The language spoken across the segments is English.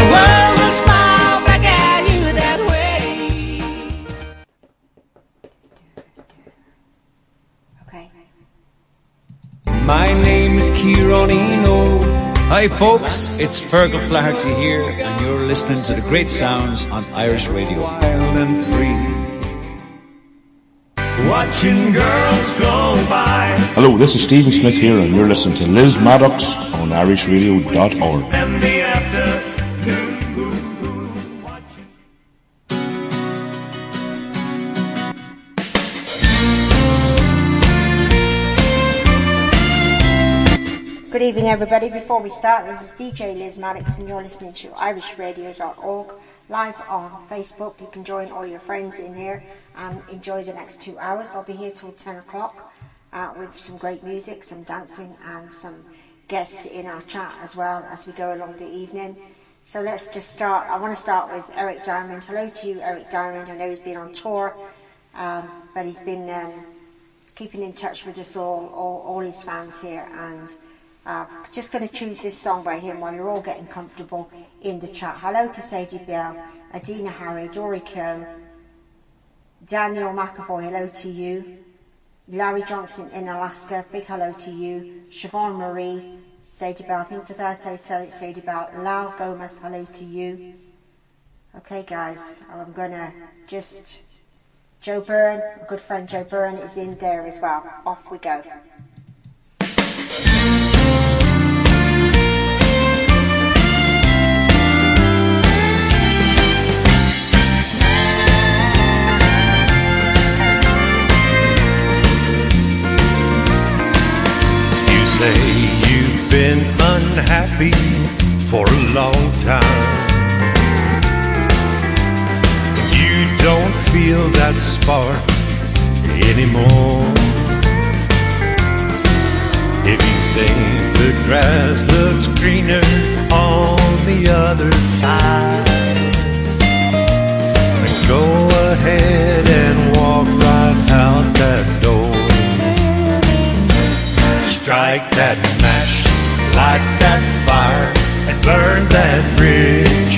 the world will smile back at you that way. Okay. My name is Kieran Eno. Hi folks, it's Fergal Flaherty here, and you're listening to the great sounds on Irish Radio. Wild and free, watching girls go by. Hello, this is Stephen Smith here, and you're listening to Liz Maddox on irishradio.org. Good evening, everybody. Before we start, this is DJ Liz Maddox, and you're listening to irishradio.org, live on Facebook. You can join all your friends in here and enjoy the next 2 hours. I'll be here till 10 o'clock with some great music, some dancing, and some guests in our chat as well as we go along the evening. So let's just start. I want to start with Eric Diamond. Hello to you, Eric Diamond. I know he's been on tour, but he's been keeping in touch with us all his fans here, and just going to choose this song by him while you're all getting comfortable in the chat. Hello to Sadie Bell, Adina Harry, Dory Keogh, Daniel McAvoy, hello to you. Larry Johnson in Alaska, big hello to you. Siobhan Marie, Sadie Bell, I think did I say Sadie Bell? Lau Gomez, hello to you. Okay guys, I'm going to just... Joe Byrne, a good friend Joe Byrne is in there as well. Off we go. You've been unhappy for a long time. You don't feel that spark anymore. If you think the grass looks greener on the other side, then go ahead and walk right out that door. Strike that match, light that fire, and burn that bridge.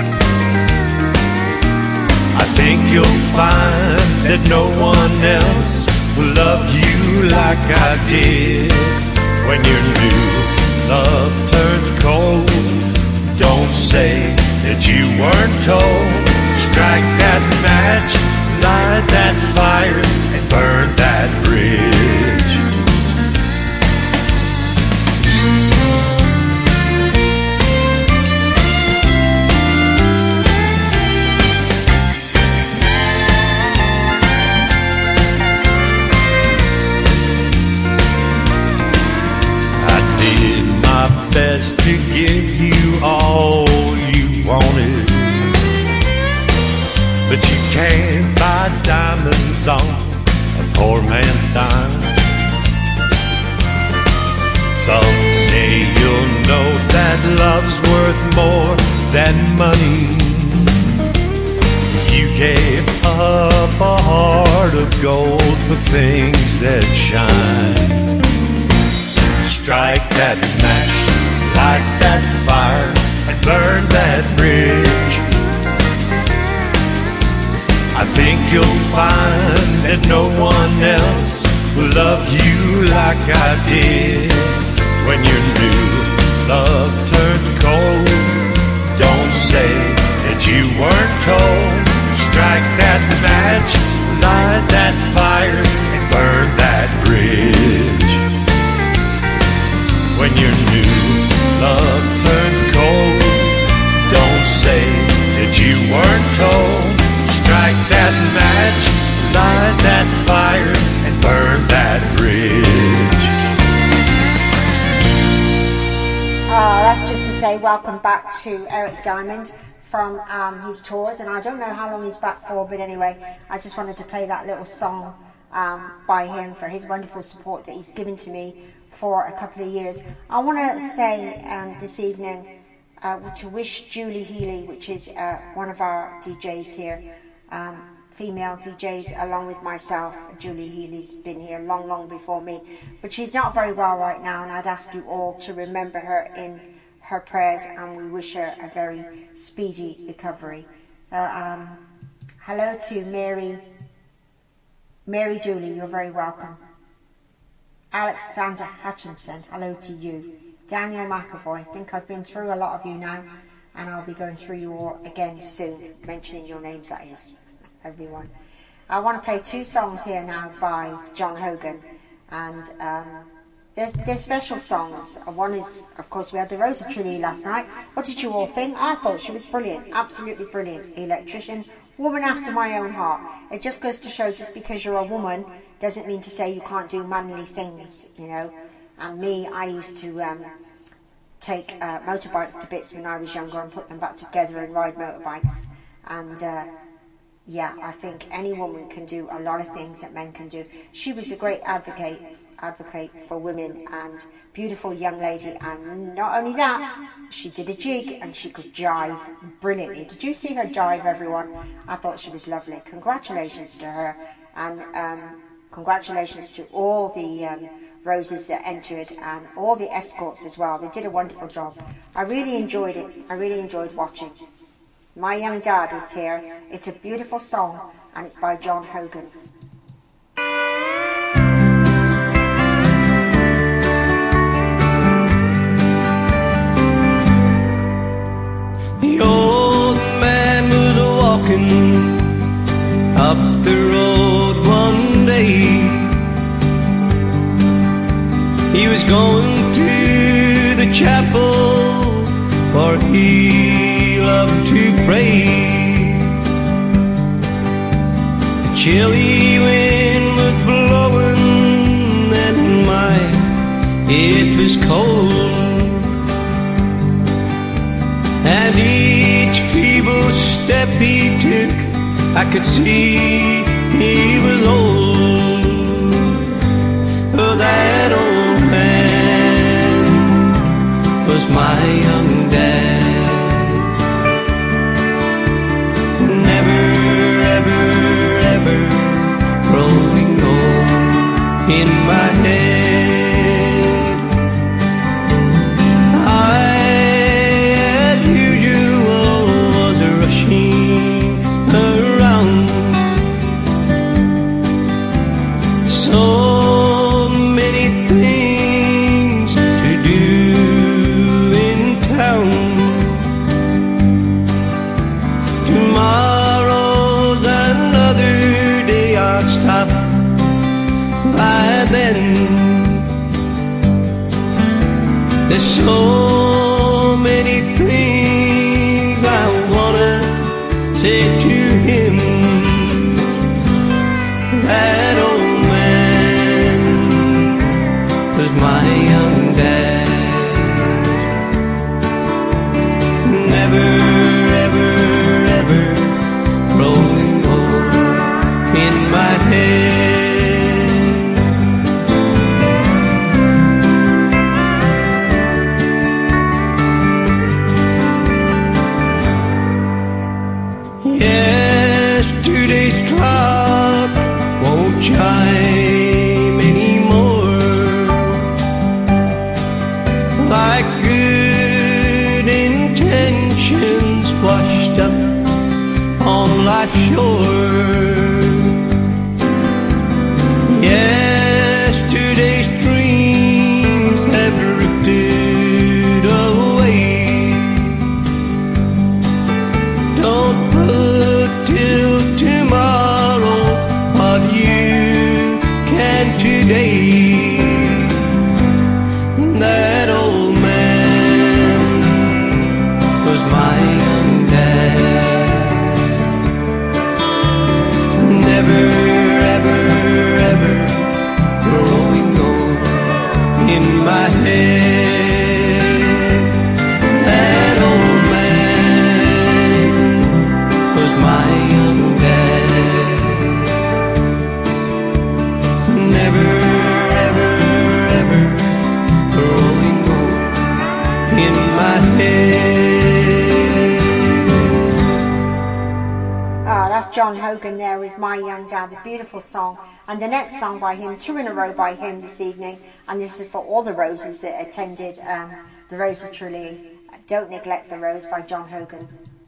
I think you'll find that no one else will love you like I did. When your new love turns cold, don't say that you weren't told. Strike that match, light that fire, and burn that bridge. Best to give you all you wanted, but you can't buy diamonds on a poor man's dime. Someday you'll know that love's worth more than money. You gave up a heart of gold for things that shine. Strike that match, light that fire, and burn that bridge. I think you'll find that no one else will love you like I did. When your new love turns cold, don't say that you weren't told. Strike that match, light that fire, and burn that bridge. When your new love turns cold, don't say that you weren't told. Strike that match, light that fire, and burn that bridge. That's just to say welcome back to Eric Diamond from his tours, and I don't know how long he's back for, but anyway, I just wanted to play that little song by him for his wonderful support that he's given to me for a couple of years. I want to say this evening to wish Julie Healy, which is one of our DJs here, female DJs, along with myself. Julie Healy's been here long before me, but she's not very well right now, and I'd ask you all to remember her in her prayers, and we wish her a very speedy recovery. Hello to Mary Dooley, you're very welcome. Alexander Hutchinson, hello to you. Daniel McAvoy, I think I've been through a lot of you now, and I'll be going through you all again soon, mentioning your names, that is, everyone. I want to play 2 songs here now by John Hogan, and they're special songs. One is, of course, we had the Rosa Trilly last night. What did you all think? I thought she was brilliant, absolutely brilliant. Electrician, woman after my own heart. It just goes to show, just because you're a woman doesn't mean to say you can't do manly things, you know. And me, I used to take motorbikes to bits when I was younger and put them back together and ride motorbikes. And yeah, I think any woman can do a lot of things that men can do. She was a great advocate for women, and beautiful young lady. And not only that, she did a jig and she could jive brilliantly. Did you see her jive, everyone? I thought she was lovely. Congratulations to her, and congratulations to all the roses that entered and all the escorts as well. They did a wonderful job. I really enjoyed it. I really enjoyed watching. My Young Dad is here. It's a beautiful song, and it's by John Hogan. The old man was walking up the road one day. He was going to the chapel, for he loved to pray. A chilly wind was blowing, and my, it was cold. And each feeble step he took, I could see he was old. Oh, that old man was my young dad. Never, ever, ever growing old in my head. So many things to do in town. Tomorrow's another day, I'll stop by then. There's so many things I wanna say to him. That old man was my young dad. Never, ever, ever growing old in my head. Yesterday's clock won't chime anymore, like good intentions washed up on life's shore. Yesterday's dreams have drifted away. Don't put till tomorrow what you can today. That old man was my young dad. Never, ever, ever growing old in my head. That old man was my young dad. Never, ever, ever growing old in my head. Ah, that's John Hogan there with My Young Dad, a beautiful song. And the next song by him, 2 in a row by him this evening, and this is for all the roses that attended the Rosa Trilly Don't Neglect the Rose by John Hogan.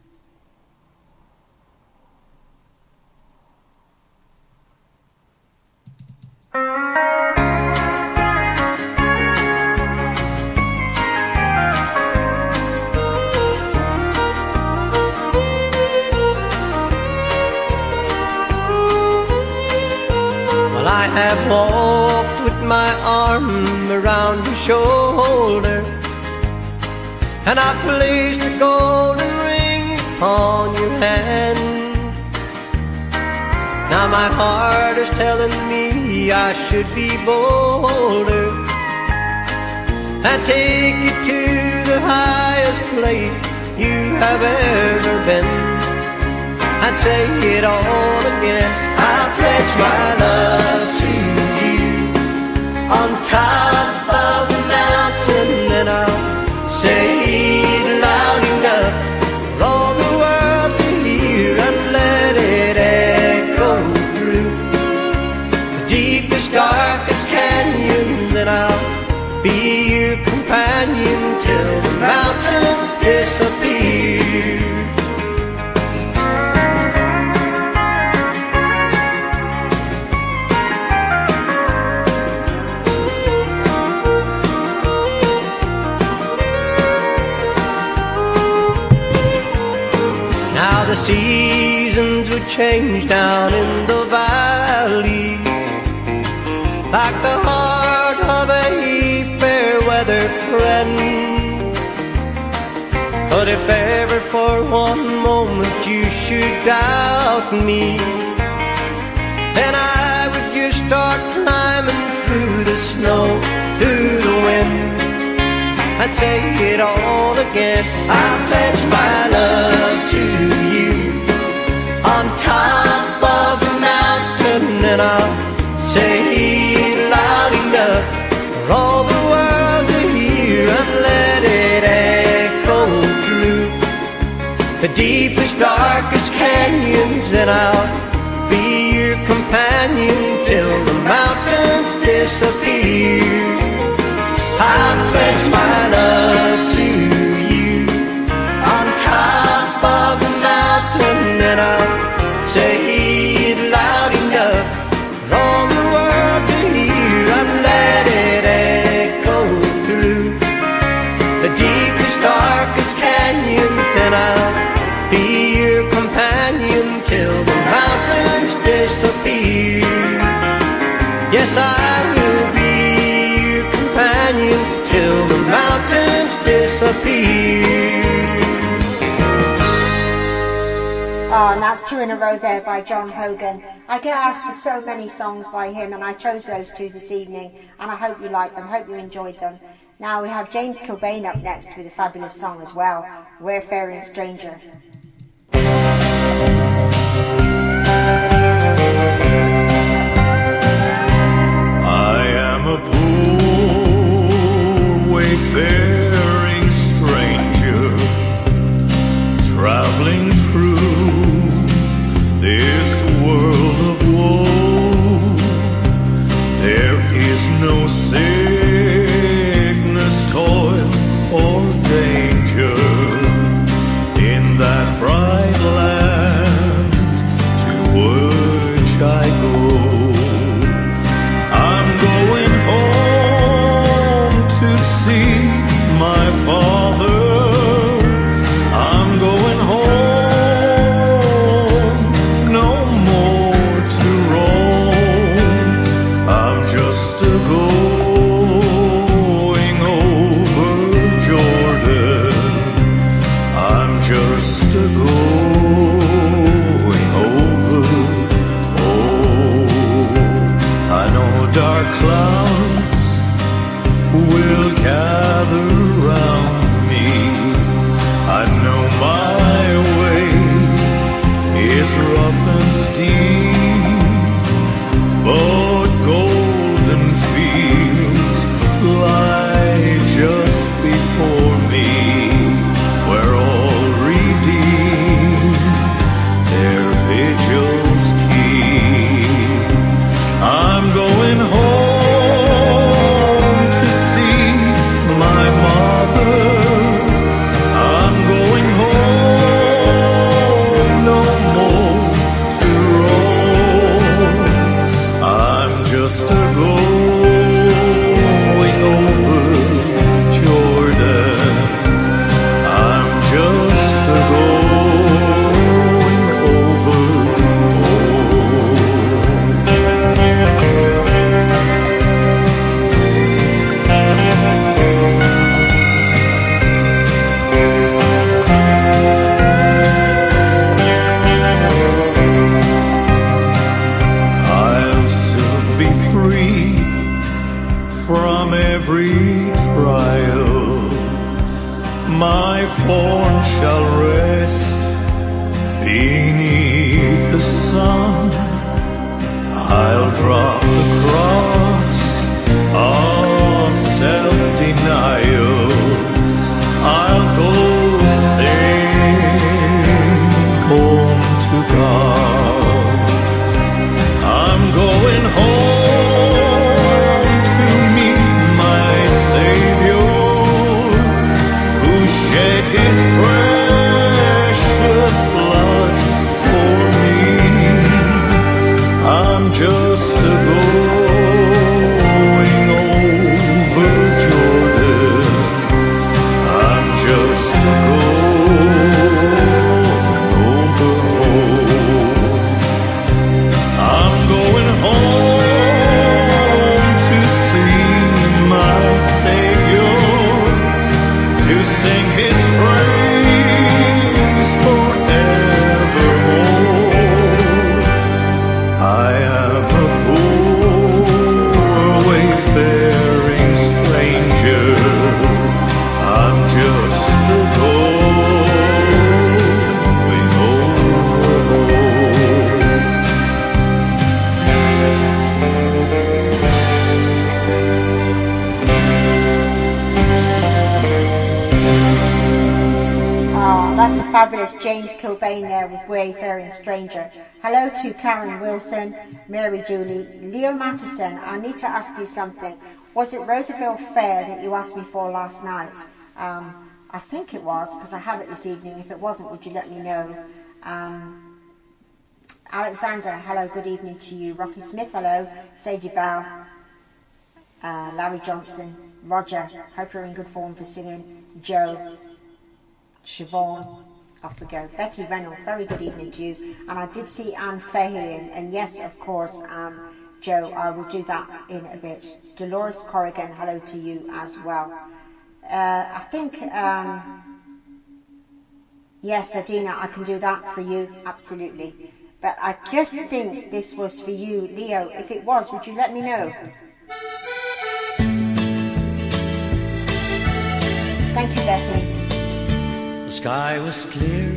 Well, I have walked with my arm around your shoulder, and I placed a golden ring on your hand. Now my heart is telling me I should be bolder and take you to the highest place you have ever been, and say it all again. I'll pledge my love to you on top of the mountain, and I'll say it loud enough for all the world to hear, and let it echo through the deepest, darkest canyons, and I'll be your companion till the mountains disappear. The seasons would change down in the valley, like the heart of a fair weather friend. But if ever for one moment you should doubt me, then I would just start climbing through the snow, through the wind, and say it all again. I pledge my love to you on top of the mountain, and I'll say it loud enough for all the world to hear, and let it echo through the deepest, darkest canyons, and I'll be your companion till the mountains disappear. I pledge my love to you on top of the mountain, and I'll say it loud enough for all the world to hear, and let it echo through the deepest, darkest canyons, and I'll be your companion till the mountains disappear. Yes, I will be your companion till the mountains disappear. Oh, and that's two in a row there by John Hogan. I get asked for so many songs by him, and I chose those two this evening, and I hope you like them, hope you enjoyed them. Now we have James Cobain up next with a fabulous song as well, Wayfaring Stranger. I am a poor wayfaring stranger, traveling through this world of woe. There is no sickness, toil, or danger in that bright land to which I go. I'm going home to see my father. I'm going home, no more to roam. I'm just a going over Jordan. I'm just a going over. Oh, I know dark clouds will gather round me. I know my way is rough and steep, but golden fields lie just before me, where all redeemed Beneath the sun, I'll drop the cross of self-denial. I'll go sing home to God. I'm going home to meet my Savior, who shed His precious blood for me. I'm just a going over Jordan. I'm just a going over home. I'm going home to see my Savior, to sing His praise forevermore. I am a poor wayfaring stranger. I'm just a going over home. Oh, that's a fabulous James Kilbane there with Wayfaring Stranger. Hello to Karen Wilson, Mary Julie, Leo Mattison. I need to ask you something. Was it Roosevelt Fair that you asked me for last night? I think it was, because I have it this evening. If it wasn't, would you let me know? Alexander, hello, good evening to you. Rocky Smith, hello. Sadie Bow, Larry Johnson, Roger, hope you're in good form for singing. Joe, Siobhan, off we go. Betty Reynolds, very good evening to you. And I did see Anne Fahey, and yes, of course, Joe, I will do that in a bit. Dolores Corrigan, hello to you as well. I think, yes, Adina, I can do that for you, absolutely. But I just think this was for you, Leo. If it was, would you let me know? Thank you, Betty. The sky was clear,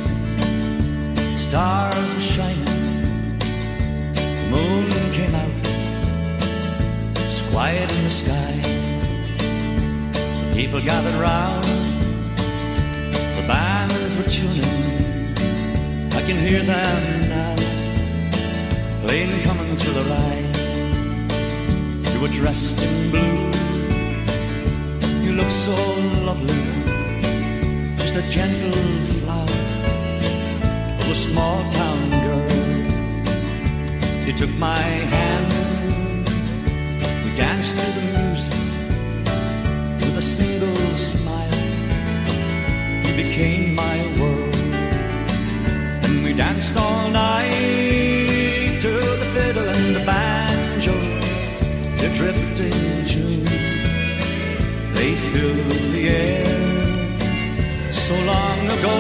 stars were shining, the moon came out, it was quiet in the sky. The people gathered round, the bands were tuning, I can hear them now, playing coming through the ride. You were dressed in blue, you looked so lovely, a gentle flower of a small town girl. You took my hand, we danced to the music with a single smile. You became my world, and we danced all night to the fiddle and the banjo. The drifting tunes, they filled the air. So long ago,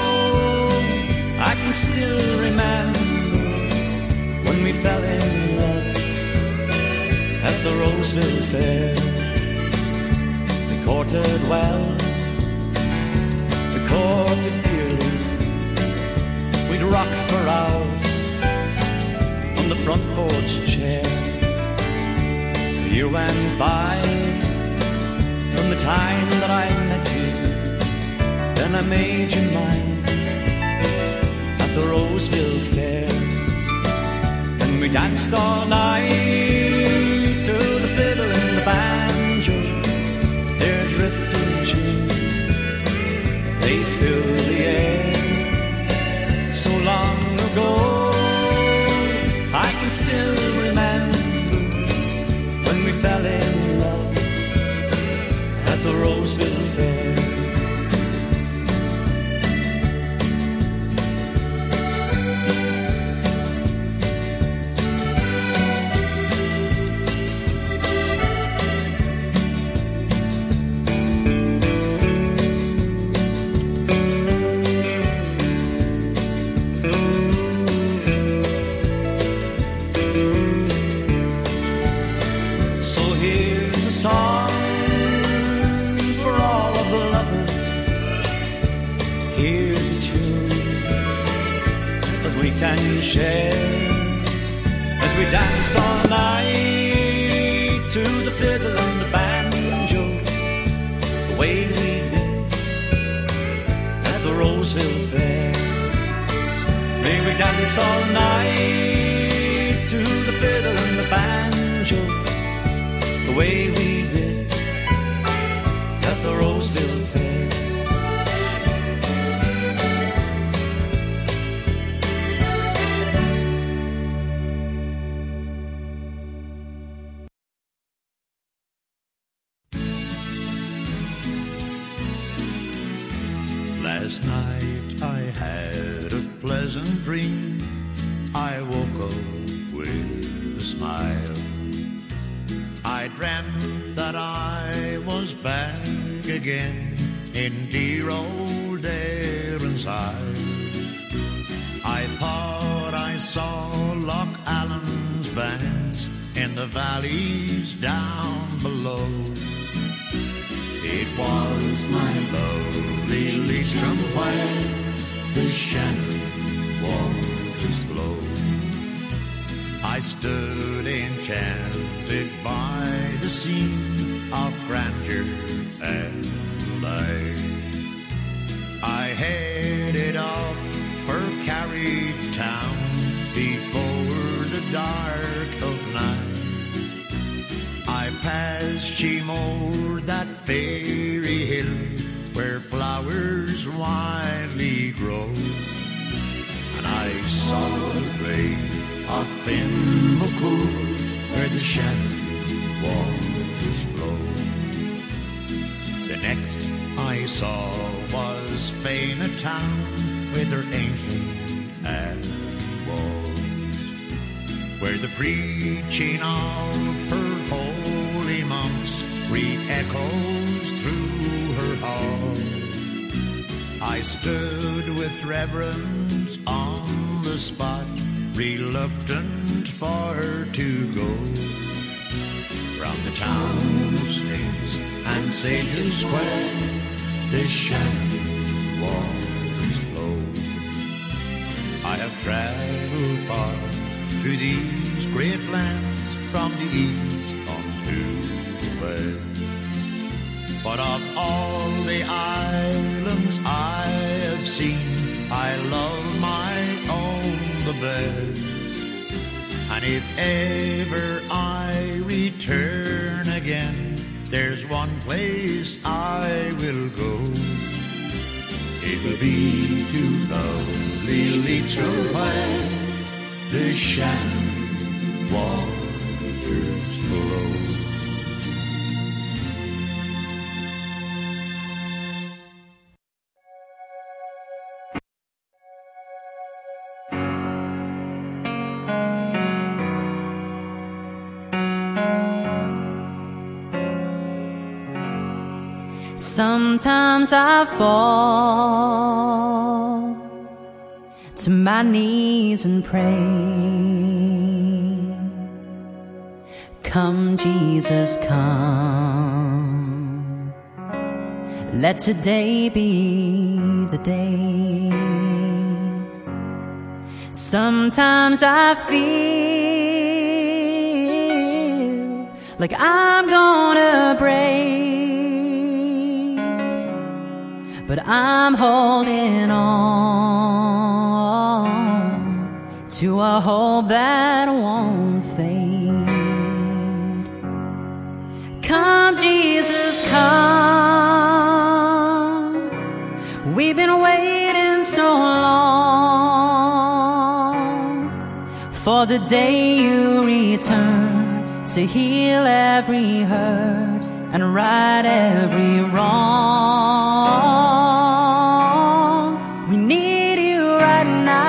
I can still remember when we fell in love at the Roseville Fair. We courted well, we courted dearly, we'd rock for hours on the front porch chair. A year went by from the time that I met you, then I made you mine at the Roseville Fair. And we danced all night to the fiddle and the banjo, their drifting tunes, they fill the air. So long ago, I can still remember when we fell in love at the Roseville Fair. can share as we dance all night to the fiddle and the banjo, the way we did at the Roseville Fair. May we dance all night to the fiddle and the banjo, the way we did at the Roseville Fair. Last night I had a pleasant dream. I woke up with a smile. I dreamt that I was back again in dear old Erinside. I thought I saw Loch Allen's banks in the valleys down below. It was my lovely Leitrim where the Shannon waters flow. I stood enchanted by the scene of grandeur and light. I headed off for Carry Town before the dark of night. I passed Sheemore, that fairy hill where flowers wildly grow, and I saw the grave of Finn McCool where the Shannon waters flow. The next I saw was Fena Town with her ancient abbey walls, where the preaching of her holy monks re-echoes through her hall. I stood with reverence on the spot, reluctant for to go. From the town of saints and sages square, the Shannon waters flow. I have travelled far through these great lands, from the east unto the west, but of all the islands I have seen, I love my own the best. And if ever I return again, there's one place I will go. It will be to lovely Leitrim where the Shannon waters flow. Sometimes I fall to my knees and pray, come Jesus, come, let today be the day. Sometimes I feel like I'm gonna break, but I'm holding on to a hope that won't fade. Come, Jesus, come. We've been waiting so long for the day you return to heal every hurt and right every wrong. We need you right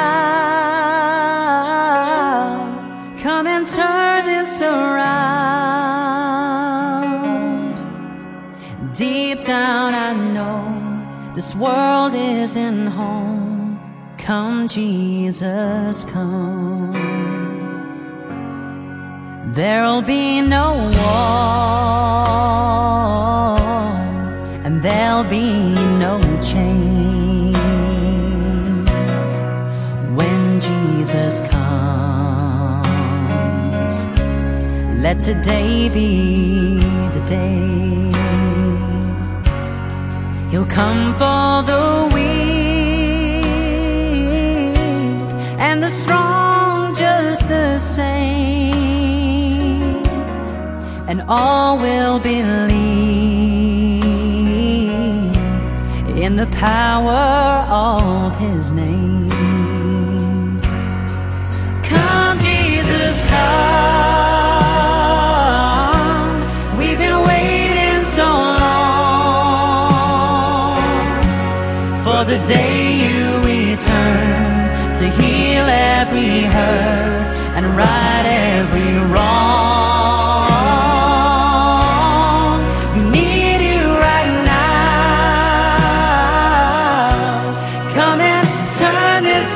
now. Come and turn this around. Deep down I know this world isn't home. Come Jesus, come. There'll be no war, and there'll be no chains when Jesus Let today be the day. He'll come for the weak and the strong just the same, and all will believe in the power of His name. Come, Jesus, come. We've been waiting so long for the day You return to heal every hurt and right every wrong. We need You right now. Come and turn this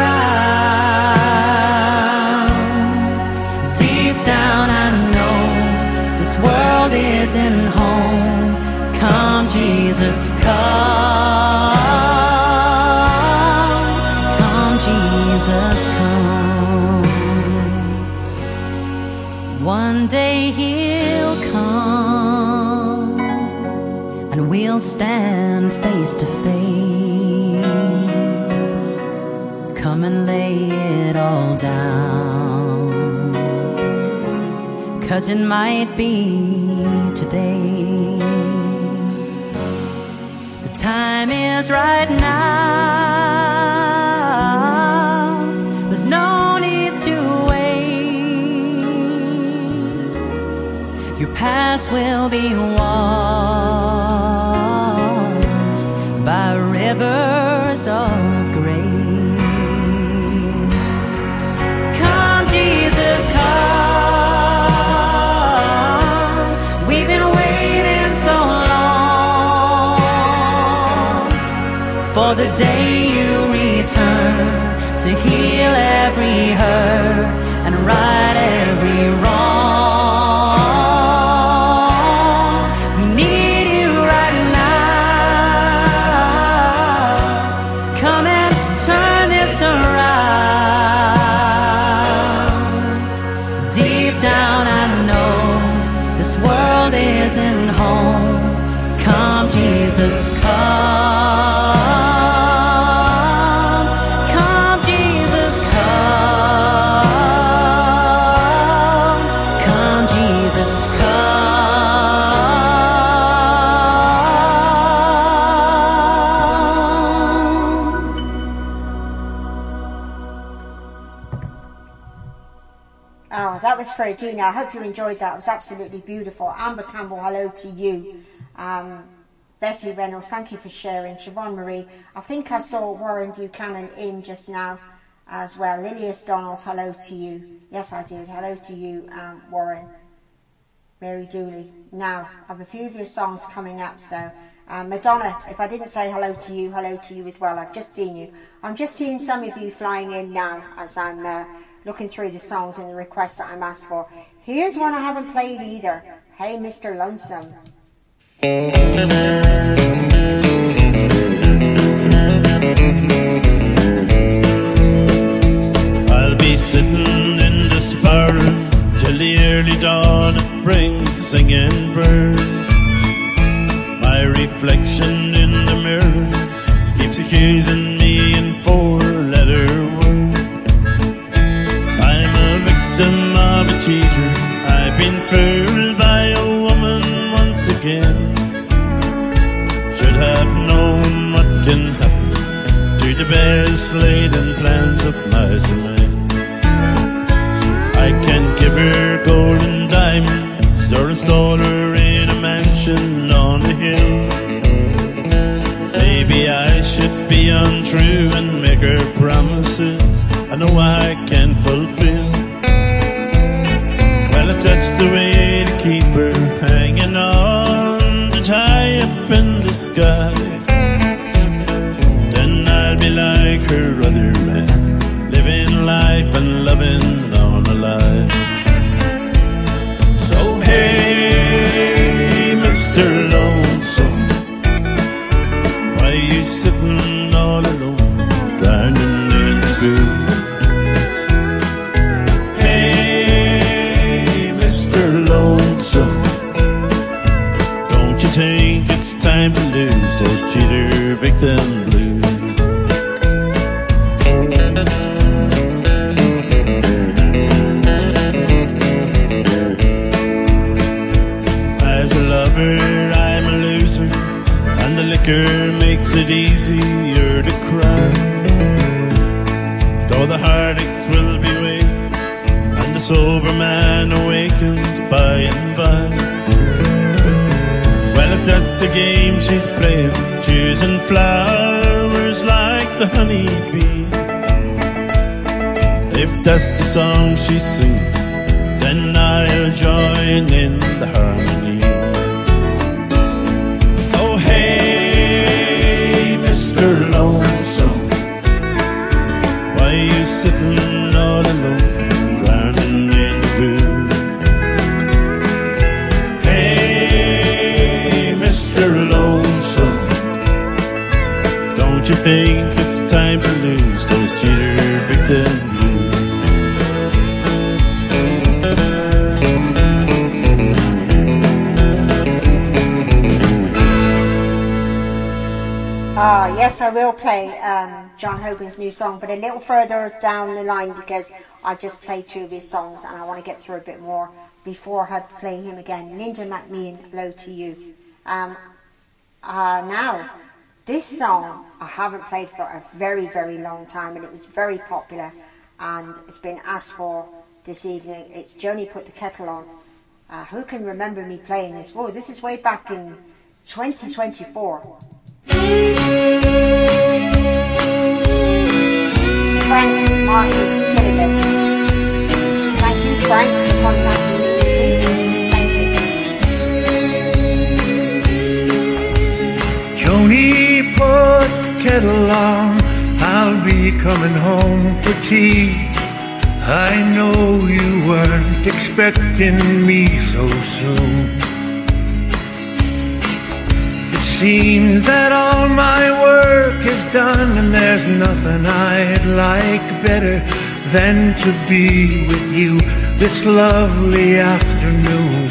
around. Deep down I know this world isn't home. Come, Jesus, come. Come, Jesus, come. One day He'll come, and we'll stand face to face. Come and lay it all down, 'cause it might be today. The time is right now. There's no need to wait. Your past will be washed by rivers of grace. Come, Jesus, come. We've been waiting so long for the day You return to heal every hurt and right every wrong. We need You right now. Come and turn this around. Deep down I know this world isn't home. Come, Jesus, come. Come, Jesus, come. Come, Jesus, Oh, that was for Gina. I hope you enjoyed that. It was absolutely beautiful. Amber Campbell, hello to you. Bessie Reynolds, thank you for sharing. Siobhan Marie, I think I saw Warren Buchanan in just now as well. Lilias Donalds, hello to you. Yes, I did. Hello to you, Warren. Mary Dooley. Now, I have a few of your songs coming up, so Madonna, if I didn't say hello to you as well. I've just seen you. I'm just seeing some of you flying in now as I'm looking through the songs and the requests that I'm asked for. Here's one I haven't played either. Hey, Mr. Lonesome. I'll be sitting in this parlour till the early dawn it brings singing birds. My reflection in the mirror keeps accusing me in four-letter words. I'm a victim of a cheater. I've been fooled by a woman once again. Should have known what can happen to the best laid-in plans of my man. I can't give her gold and diamonds or install her in a mansion on the hill. Maybe I should be untrue and make her promises I know I can't fulfill. Well, if that's the way to keep her hanging on to tie up in the sky, then I'll be like her other man, living life and loving on a lie. So hey, Mr. Lonesome, why you sitting all alone, drowning in the blue? Hey, Mr. heartaches will be waiting, and the sober man awakens by and by. Well, if that's the game she's playing, choosing flowers like the honeybee, if that's the song she's singing, then I'll join in the harmony. So hey, Mr. Lonesome, why you sitting all alone, drowning in the blue? Hey, Mr. Lonesome, don't you think it's time to lose those jitterbug blues? Yes, I will play John Hogan's new song, but a little further down the line, because I just played 2 of his songs and I want to get through a bit more before I play him again. Linda McMahon, Hello to You. Now, this song I haven't played for a very, very long time, and it was very popular, and it's been asked for this evening. It's Joni Put the Kettle On. Who can remember me playing this? Whoa, this is way back in 2024. Frank Martin Killigan. Thank you, Frank, for contacting me this week. Thank you. Joni, put the kettle on. I'll be coming home for tea. I know you weren't expecting me so soon. It seems that all my work is done, and there's nothing I'd like better than to be with you this lovely afternoon.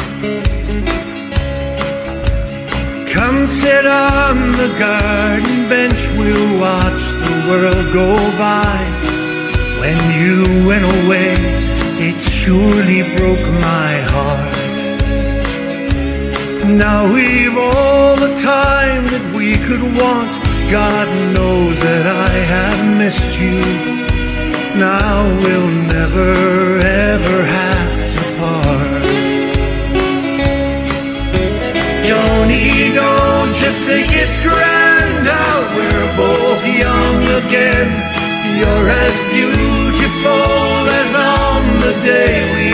Come sit on the garden bench, we'll watch the world go by. When you went away, it surely broke my heart. Now we've all the time that we could want. God knows that I have missed you. Now we'll never ever have to part. Joni, don't you think it's grand how we're both young again? You're as beautiful as on the day we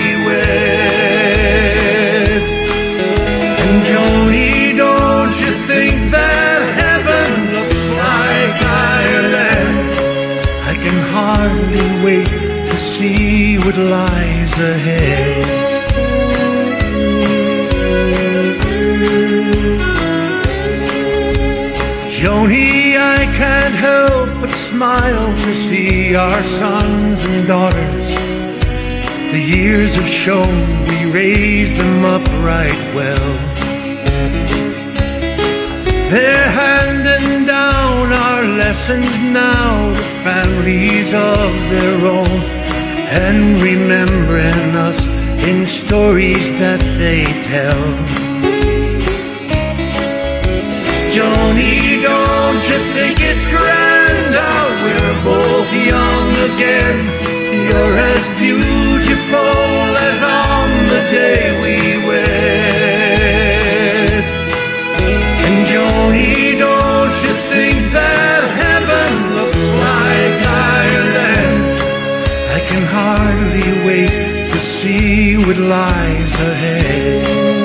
wed. And Joni, don't you think that heaven looks like Ireland? I can hardly wait to see what lies ahead. Joni, I can't help but smile to see our sons and daughters. The years have shown we raised them up right well. They're handing down our lessons now to families of their own, and remembering us in stories that they tell. Joni, don't you think it's grand how we're both young again? You're as beautiful as on the day we wed. And Joni, don't you think that heaven looks like Ireland? I can hardly wait to see what lies ahead.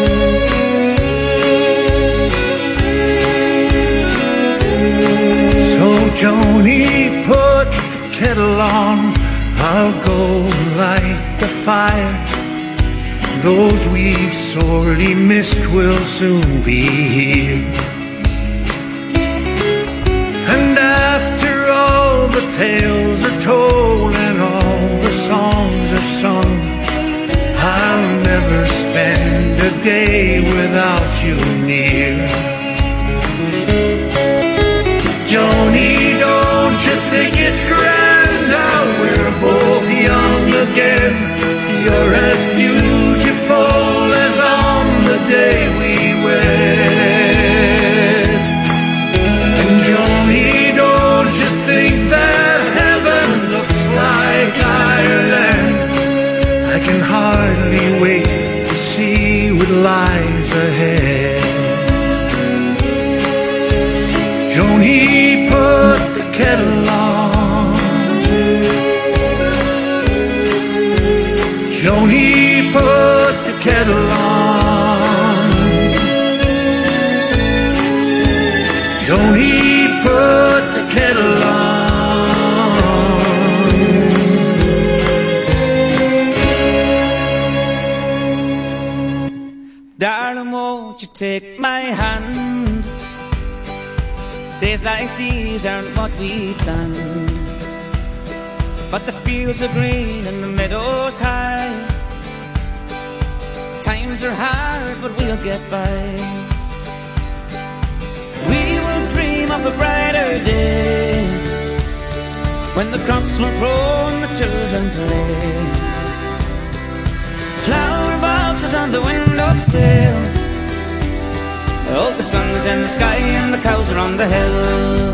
So Joni, put the kettle on. I'll go light the fire. Those we've sorely missed will soon be here. And after all the tales are told and all the songs are sung, I'll never spend a day without you near. Joni, don't you think it's grand how we're both young again? You're as beautiful as on the day we wed. And Joni, don't you think that heaven looks like take my hand. Days like these aren't what we planned, but the fields are green and the meadows high. Times are hard, but we'll get by. We will dream of a brighter day, when the crops will grow and the children play. Flower boxes on the windowsill. Oh, the sun's in the sky and the cows are on the hill.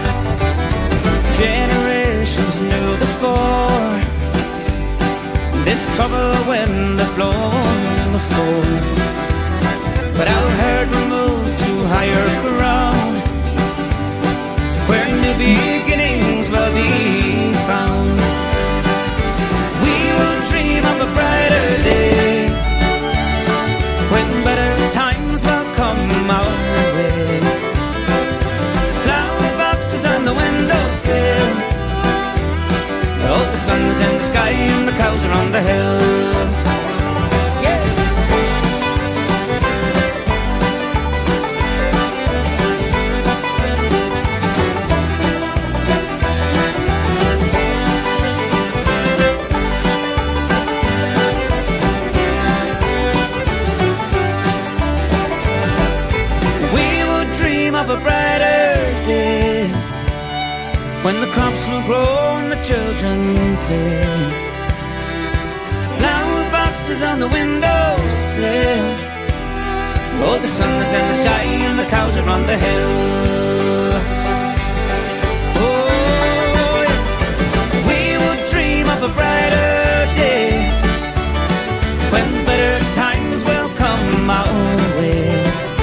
Generations knew the score. This trouble wind has blown the soul, but our herd will move to higher ground, where new beginnings will be found. We will dream of a brighter day, when better times will come our way. Flower boxes on the windowsill. Oh, the sun's in the sky and the cows are on the hill. Of a brighter day, when the crops will grow and the children play. Flower boxes on the windowsill. Oh, the sun is in the sky and the cows are on the hill. Oh, we will dream of a brighter day, when better times will come our way.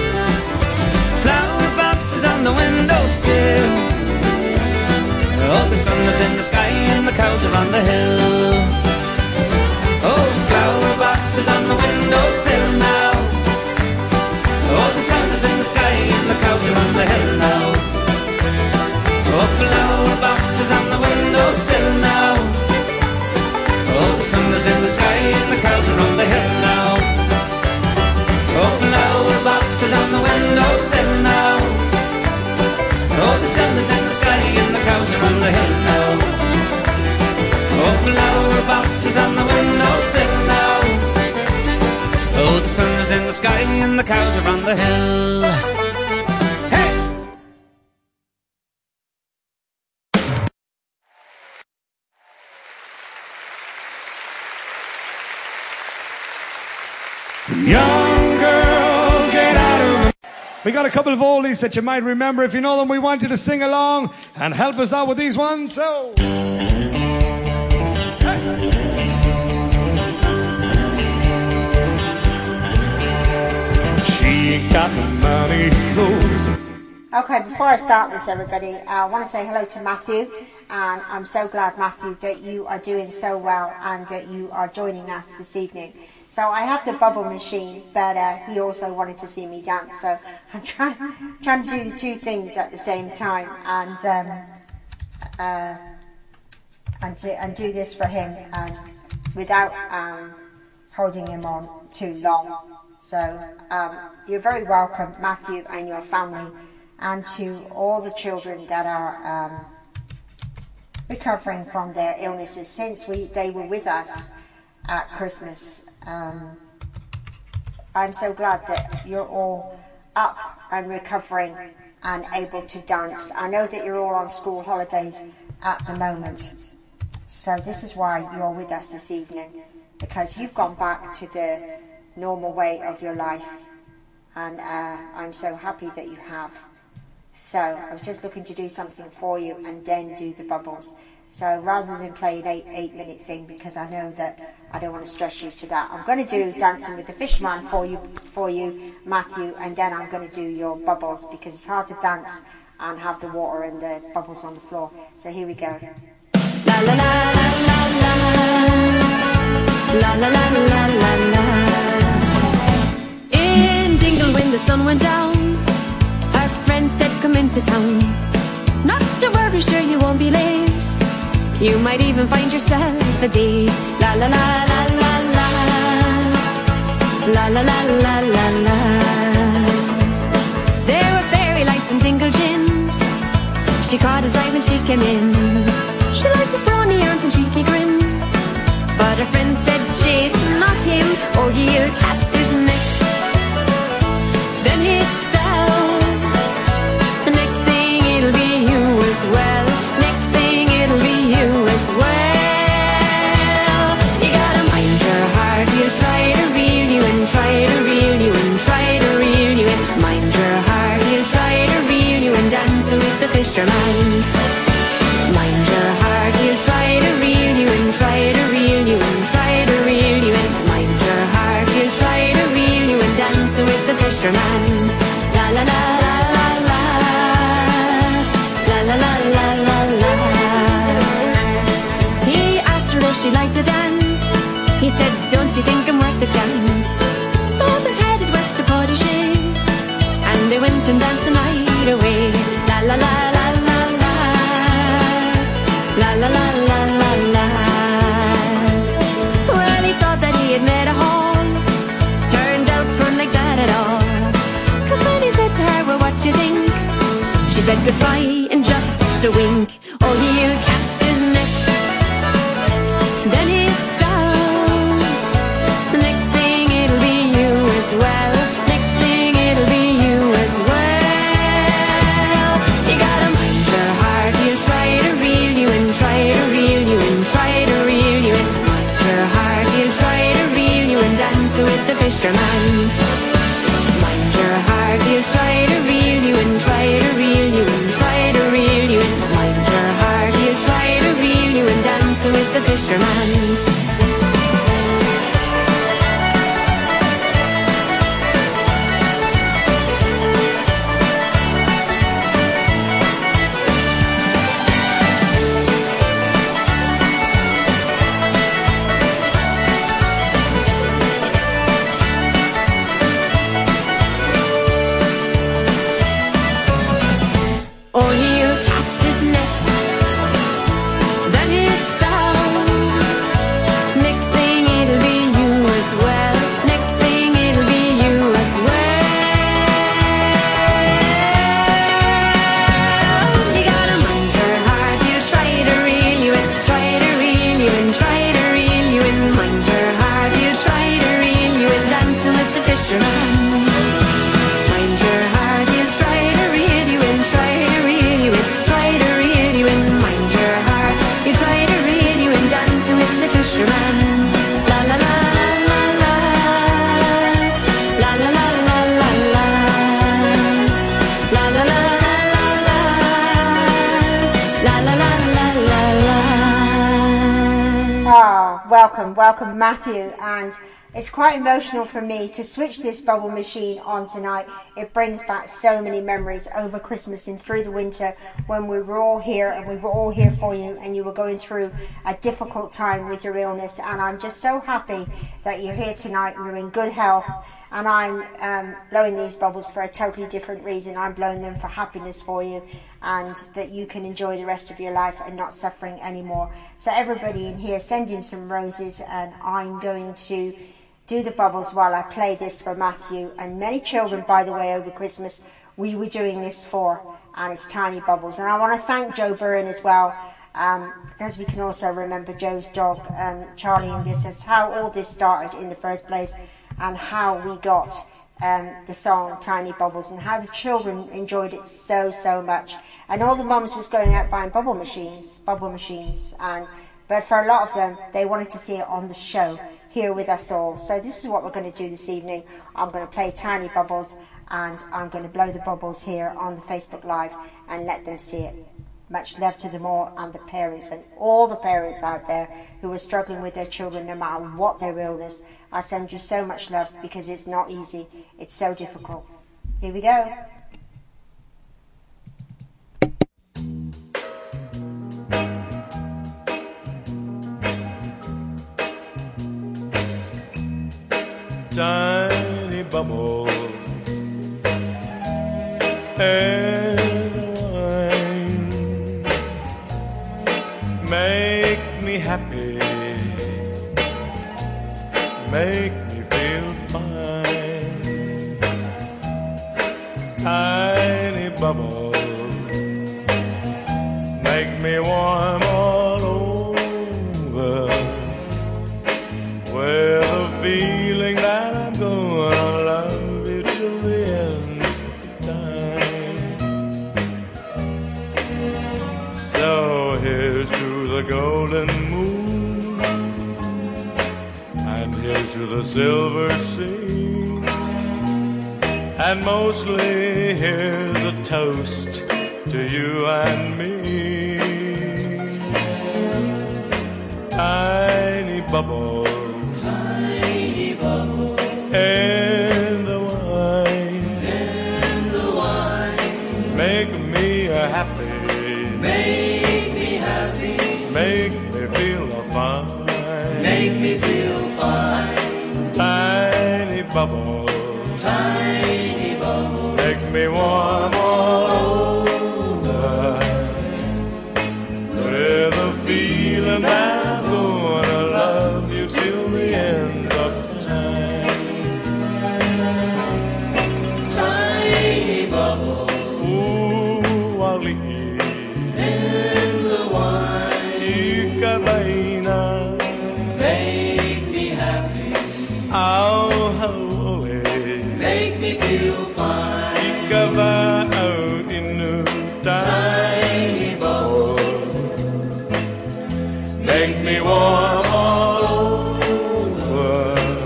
On the windowsill. Oh, the sun is in the sky and the cows are on the hill. Oh, flower boxes on the windowsill now. Oh, the sun is in the sky and the cows are on the hill now. Oh, flower boxes on the windowsill now. Oh, the sun is in the sky and the cows are on the hill now. Oh, flower boxes on the windowsill now. Oh, the sun is in the sky and the cows are on the hill now. Oh, flower boxes on the windowsill now. Oh, the sun is in the sky and the cows are on the hill. Hey! Young girl, get out of the... We got a couple of oldies that you might remember. If you know them, we want you to sing along and help us out with these ones. So, hey. She got the money goes. Okay, before I start this, everybody, I want to say hello to Matthew, and I'm so glad, Matthew, that you are doing so well and that you are joining us this evening. So I have the bubble machine, but he also wanted to see me dance. So I'm trying to do the two things at the same time, and do this for him without holding him on too long. So you're very welcome, Matthew, and your family, and to all the children that are recovering from their illnesses since they were with us at Christmas. I'm so glad that you're all up and recovering and able to dance. I know that you're all on school holidays at the moment, so this is why you're with us this evening, because you've gone back to the normal way of your life, and I'm so happy that you have. So I was just looking to do something for you and then do the bubbles. So rather than play an 8-minute thing, because I know that I don't want to stress you to that, I'm going to do Dancing with the Fishman for you, Matthew, and then I'm going to do your bubbles, because it's hard to dance and have the water and the bubbles on the floor. So here we go. La la la la la la la la la la la. In Dingle, when the sun went down, our friends said come into town. Not to worry, sure you won't be late. You might even find yourself a date. La la la la la la. La la la la la la. She caught his eye when she came in. She liked his brawny arms and cheeky grin. But her friend said, "She's not him, or he'll cast his net." Then he fell. The next thing it'll be you as well. Next thing it'll be you as well. You gotta mind your heart. He'll try to reel you in, try to reel you in, try to reel you in. Mind your heart. He'll try to reel you in, dancing with the fisherman. Mind your heart. He'll try to reel you in, try to reel you in, try to reel you in. Mind your heart. He'll try to reel you in, dancing with the fisherman. La la la la la la. La la la la la la. He asked her if she liked to dance. He said, "Don't you think I'm worth the chance?" So they headed west to Portishead, and they went and danced the night away. La la la la la la. La la la la la la. Well, he thought that he had met a haul. Turned out from like that at all. 'Cause when he said to her, "Well, what you think?" She said goodbye and just a wink. Oh, he'll cast his net. Then he fell. The next thing it'll be you as well. Next thing it'll be you as well. You gotta mind your heart. He'll try to reel you in, try to reel you in, try to reel you in. Mind your heart. He'll try to reel you in, dancing with the fisherman. Mind your heart. He'll try to reel you in, try to reel you in, try to reel you in. Mind your heart. He'll try to reel you in, dancing with the fisherman. Oh, he'll cast his net. Then he fell. Next thing it'll be you as well. Next thing it'll be you as well. You gotta mind your heart. He'll try to reel you in, try to reel you in, try to reel you in. Mind your heart. He'll try to reel you in, dancing with the fisherman. Mind your heart. He'll try to reel you in, try to reel you in, try to reel you in. Mind your heart. He'll try to reel you in, dancing with the fisherman. La la la la la. La la la la la la. La la la la la. La la la la la la. Oh, welcome Matthew, and it's quite emotional for me to switch this bubble machine on tonight. It brings back so many memories over Christmas and through the winter when we were all here, and we were all here for you, and you were going through a difficult time with your illness. And I'm just so happy that you're here tonight and you're in good health. And I'm blowing these bubbles for a totally different reason. I'm blowing them for happiness for you, and that you can enjoy the rest of your life and not suffering anymore. So everybody in here, send him some roses, and I'm going to do the bubbles while I play this for Matthew and many children, by the way, over Christmas we were doing this for, and it's Tiny Bubbles. And I want to thank Joe Byrne as well, because we can also remember Joe's dog, Charlie, in this, as how all this started in the first place, and how we got the song Tiny Bubbles, and how the children enjoyed it so much. And all the mums was going out buying bubble machines, but for a lot of them, they wanted to see it on the show here with us all. So this is what we're going to do this evening. I'm going to play Tiny Bubbles, and I'm going to blow the bubbles here on the Facebook Live and let them see it. Much love to them all, and the parents, and all the parents out there who are struggling with their children no matter what their illness. I send you so much love, because it's not easy. It's so difficult. Here we go. Tiny bubbles and wine make me happy, make me feel fine. Tiny bubbles here's to the golden moon, and here's to the silver sea, and mostly here's a toast to you and me. Tiny bubble, tiny bubble, in the wine, make me happy, make me happy, make me feel fine, make me feel fine. Tiny bubble, make me warm all over, with a feeling that I'm gonna love you till the end of time. Tiny bubble, ooh, Ali, in the wine, Ikabaina, make me happy, oh, holy, make me feel fine. Ikaba out in new Tiny bubble, make me warm all over,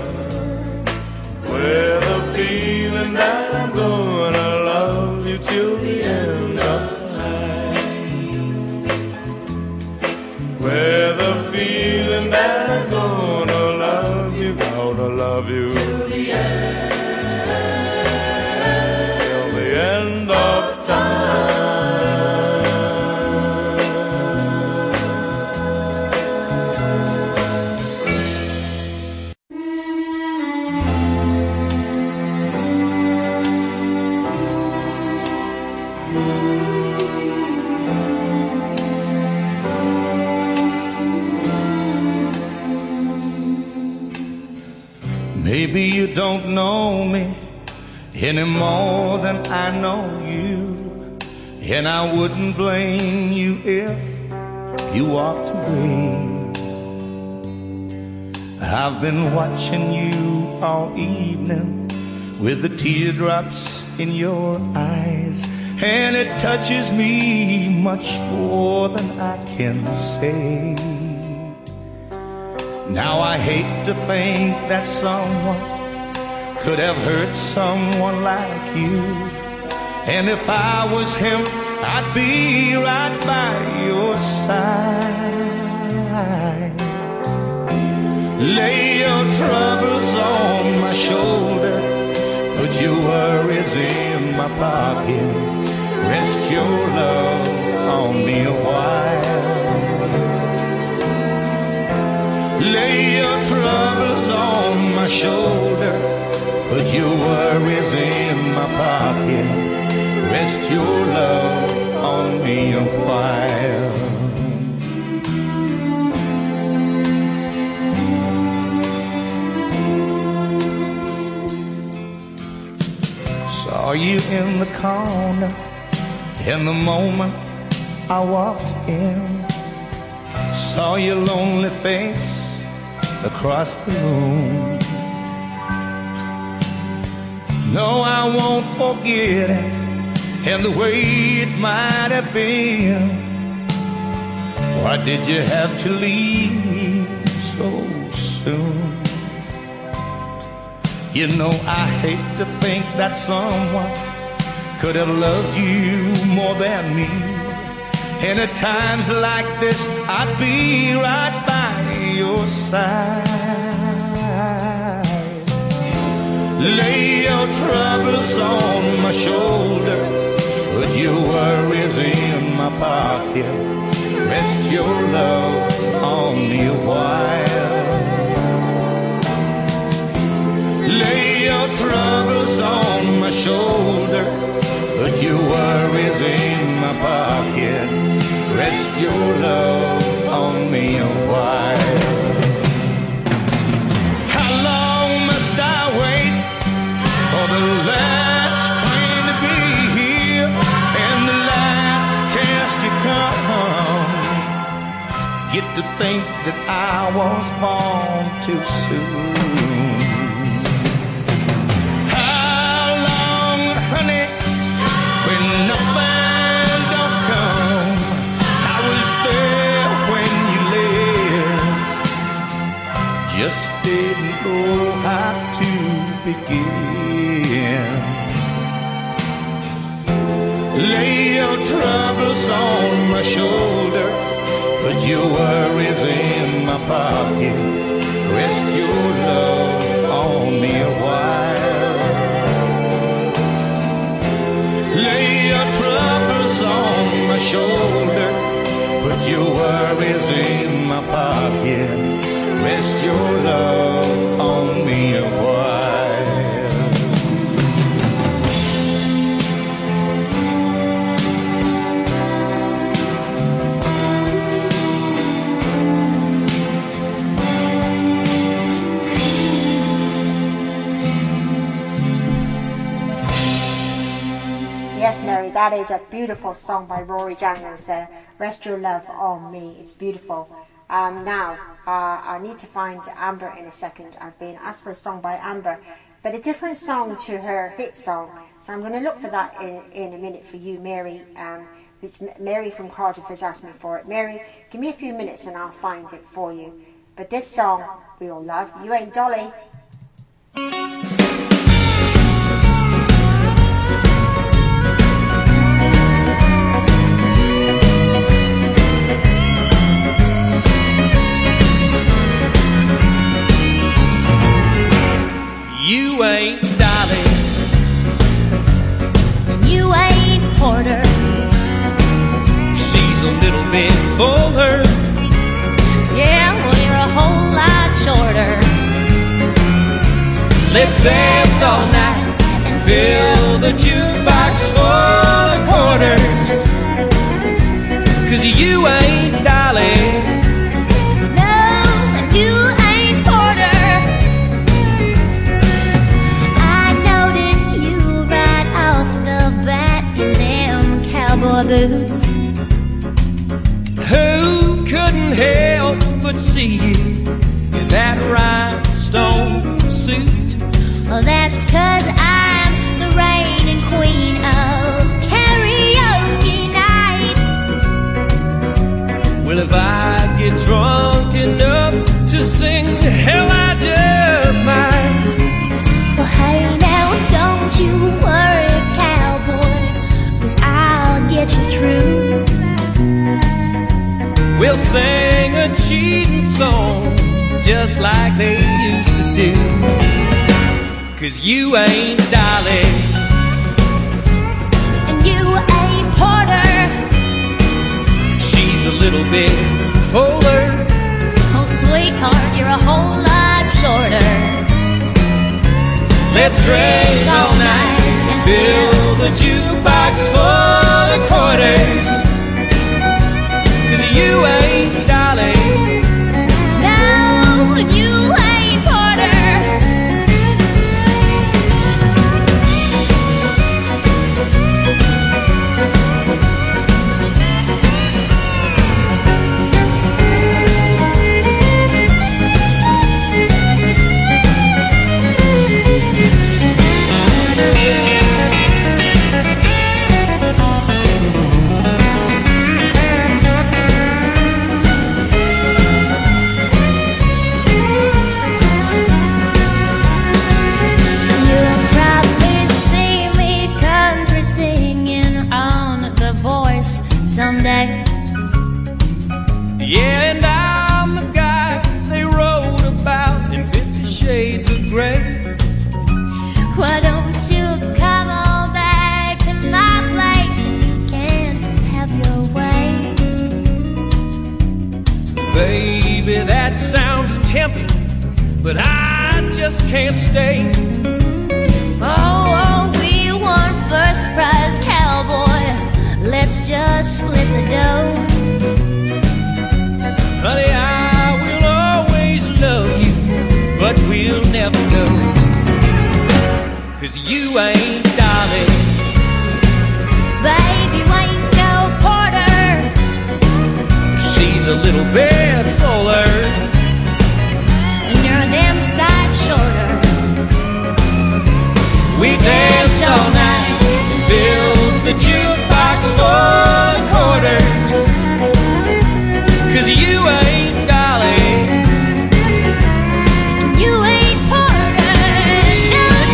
with a feeling that I'm gonna love you till the end of time, with a feeling that I'm gonna love you till the end of time. Maybe you don't know me any more than I know you, and I wouldn't blame you if you walked away. I've been watching you all evening with the teardrops in your eyes, and it touches me much more than I can say. Now I hate to think that someone could have hurt someone like you, and if I was him, I'd be right by your side. Lay your troubles on my shoulder, put your worries in my pocket, rest your love on me a while. Lay your troubles on my shoulder, put your worries in my pocket, rest your love on me a while. Saw you in the corner in the moment I walked in, saw your lonely face across the room. No, I won't forget it, and the way it might have been. Why did you have to leave so soon? You know, I hate to think that someone could have loved you more than me, and at times like this I'd be right by your side. Lay your troubles on my shoulder, put your worries in my pocket, rest your love on me a while. Lay your troubles on my shoulder, put your worries in my pocket, rest your love on me a while. How long must I wait for the last train to be here and the last chance to come? Get to think that I was born too soon. How long, honey, when nothing don't come? I was there begin. Lay your troubles on my shoulder, put your worries in my pocket, rest your love on me a while. Lay your troubles on my shoulder, put your worries in my pocket, rest your love on me a while. Yes, Mary, that is a beautiful song by Rory Daniels there. Rest Your Love on Me. It's beautiful. Now, I need to find Amber in a second. I've been asked for a song by Amber, but a different song to her hit song. So I'm going to look for that in a minute for you, Mary. Mary from Cardiff has asked me for it. Mary, give me a few minutes and I'll find it for you. But this song we all love, You Ain't Dolly. You ain't Dolly, you ain't Porter. She's a little bit fuller. Yeah, well, you're a whole lot shorter. Let's dance all night and fill the jukebox full of quarters. 'Cause you ain't Dolly. No, and you ain't Porter. I noticed you right off the bat in them cowboy boots. Who couldn't help but see you in that rhinestone suit? Well, that's 'cause I'm the reigning queen of karaoke night. Well, if I get drunk enough to sing, hell, I just might. Well, hey, now don't you worry, cowboy, 'cause I'll get you through. We'll sing a cheating song just like they used to do. 'Cause you ain't Dolly, and you ain't Porter. She's a little bit fuller. Oh, sweetheart, you're a whole lot shorter. Let's drink all night and fill the jukebox full of quarters. 'Cause you ain't Dolly, no, and you ain't Porter. Someday. yeah, and I'm the guy they wrote about in 50 Shades of Grey. Why don't you come on back to my place and you can have your way? Baby, that sounds tempting, but I just can't stay. Oh, we won first prize, cowboy. Let's just split the dough. Honey, I will always love you, but we'll never go. 'Cause you ain't Dolly, baby, you ain't no Porter. She's a little bit fuller, and you're a damn sight shorter. We danced all night and filled the jukebox full of quarters. 'Cause you ain't Dolly, and you ain't Porter. No,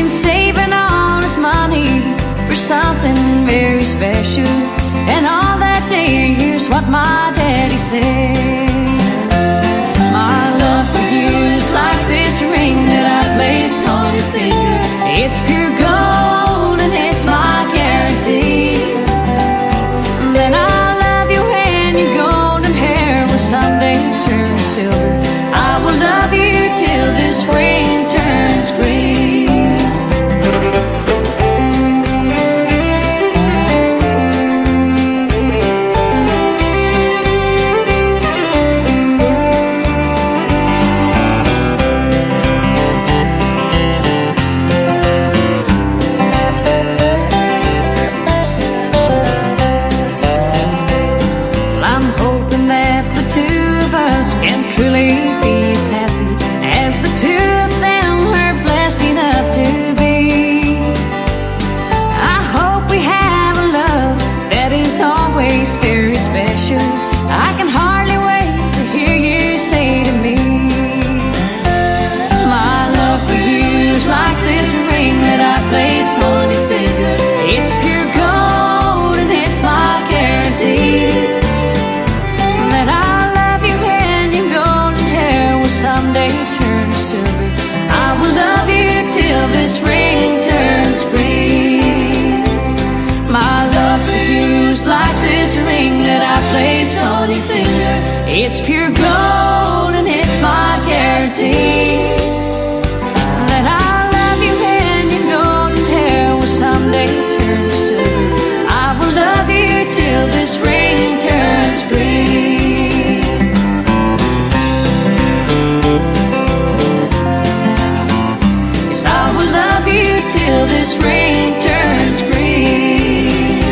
saving all his money for something very special. And all that day, here's what my daddy said: my love for you is like this ring that I place on your finger. It's pure gold and it's my guarantee. Then I'll love you and your golden hair will someday turn to silver. I will love you till this ring turns green. Can truly be as happy as the two of them were blessed enough to be. I hope we have a love that is always very special. I can hardly wait to hear you say to me, my love for you is like this ring that I place on your finger. It's pure gold and it's my guarantee. Someday turn to silver. I will love you till this ring turns green. My love for you is like this ring that I place on your finger. It's pure gold and it's my guarantee. That I love you and your golden hair will someday turn to silver. I will love you till this ring turns green. I will love you till this ring turns green.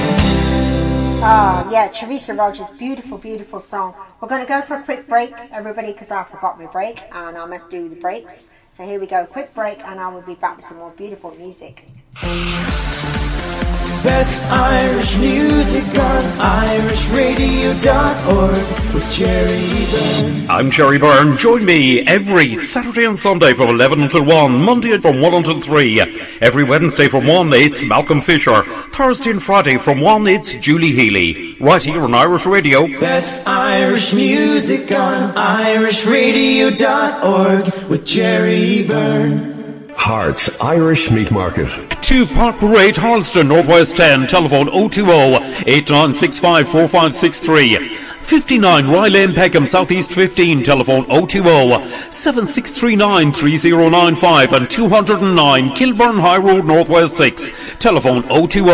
Oh, yeah, Teresa Rogers, beautiful, beautiful song. We're going to go for a quick break, everybody, because I forgot my break, and I must do the breaks. So here we go, quick break, and I will be back with some more beautiful music. Best Irish music on irishradio.org with Jerry Byrne. I'm Jerry Byrne. Join me every Saturday and Sunday from 11 until 1, Monday from 1 until 3. Every Wednesday from 1, it's Malcolm Fisher. Thursday and Friday from 1, it's Julie Healy. Right here on Irish Radio. Best Irish music on irishradio.org with Jerry Byrne. Hearts Irish Meat Market. 2 Park Parade, Harleston, Northwest 10, telephone 020-8965-4563. 59 Rye Lane, Peckham, Southeast 15, telephone 020-7639-3095 and 209 Kilburn High Road, Northwest 6, telephone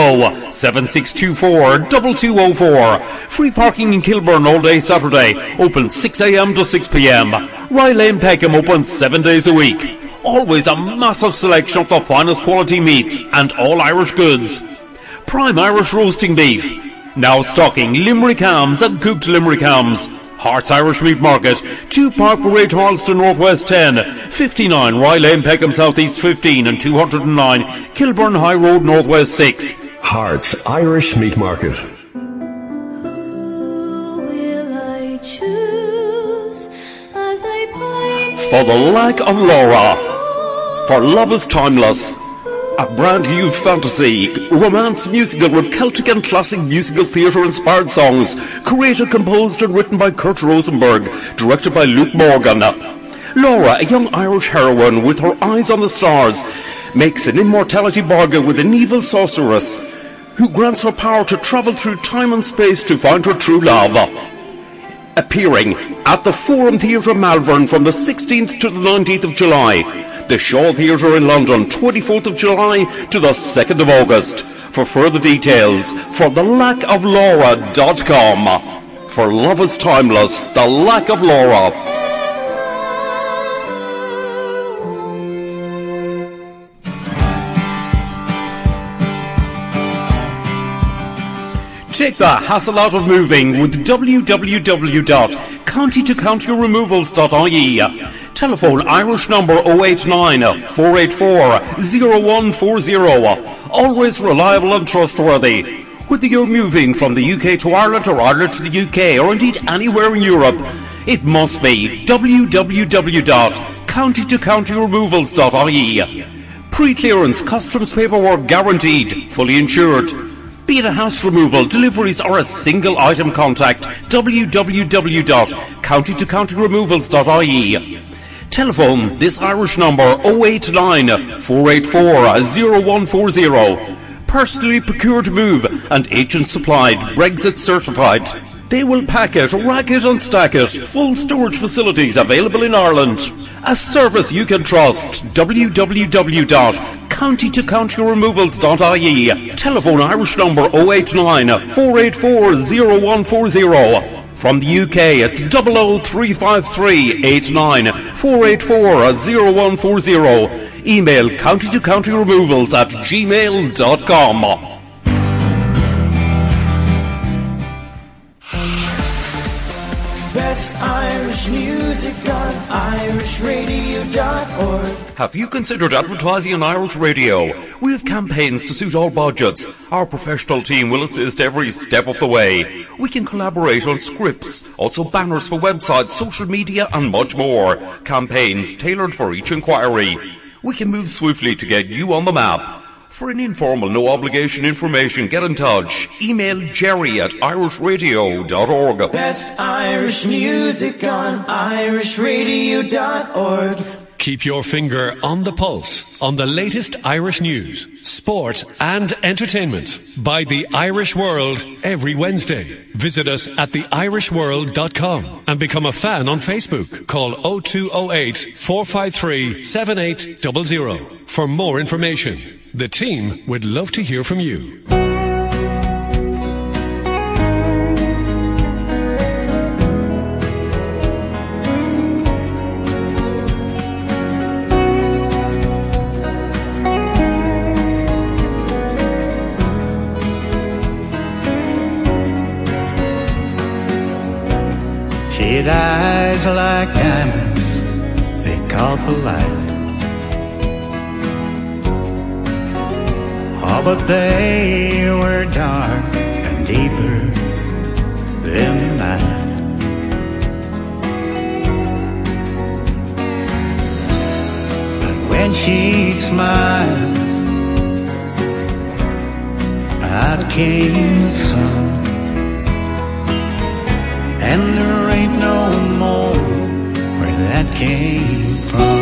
020-7624-2204. Free parking in Kilburn all day Saturday, open 6 a.m. to 6 p.m. Rye Lane, Peckham, open 7 days a week. Always a massive selection of the finest quality meats and all Irish goods. Prime Irish roasting beef. Now stocking Limerick hams and cooked Limerick hams. Hearts Irish Meat Market, 2 Park Parade, Harleston, Northwest 10, 59 Rye Lane, Peckham, Southeast 15 and 209 Kilburn High Road, Northwest 6. Hearts Irish Meat Market. For the Lack of Laura. For Love is Timeless. A brand new fantasy, romance musical with Celtic and classic musical theatre inspired songs. Created, composed and written by Kurt Rosenberg. Directed by Luke Morgan. Laura, a young Irish heroine with her eyes on the stars, makes an immortality bargain with an evil sorceress who grants her power to travel through time and space to find her true love. Appearing at the Forum Theatre Malvern from the 16th to the 19th of July. The Shaw Theatre in London, 24th of July to the 2nd of August. For further details, for thelackoflaura.com. For Love is Timeless, The Lack of Laura. Take the hassle out of moving with www.countytocountyremovals.ie. Telephone Irish number 089 484 0140. Always reliable and trustworthy. Whether you're moving from the UK to Ireland or Ireland to the UK or indeed anywhere in Europe, it must be www.countytocountyremovals.ie. Pre-clearance, customs paperwork guaranteed, fully insured. Be it a house removal, deliveries or a single item, contact www.countytocountyremovals.ie. Telephone this Irish number 089 484 0140. Personally procured move and agent supplied, Brexit certified. They will pack it, rack it and stack it. Full storage facilities available in Ireland. A service you can trust. www.countytocountyremovals.ie. Telephone Irish number 089 484 0140. From the UK, it's 00353 89 484 0140. Email countytocountyremovals@gmail.com. Best Irish music on irishradio.org. Have you considered advertising on Irish Radio? We have campaigns to suit all budgets. Our professional team will assist every step of the way. We can collaborate on scripts, also banners for websites, social media and much more. Campaigns tailored for each inquiry. We can move swiftly to get you on the map. For an informal, no-obligation information, get in touch. Email jerry@irishradio.org. Best Irish music on irishradio.org. Keep your finger on the pulse on the latest Irish news, sport and entertainment by The Irish World every Wednesday. Visit us at theirishworld.com and become a fan on Facebook. Call 0208 453 7800 for more information. The team would love to hear from you. She had eyes like diamonds, they caught the light. Oh, but they were dark and deeper than the night. But when she smiled, out came the sun. And there ain't no more where that came from.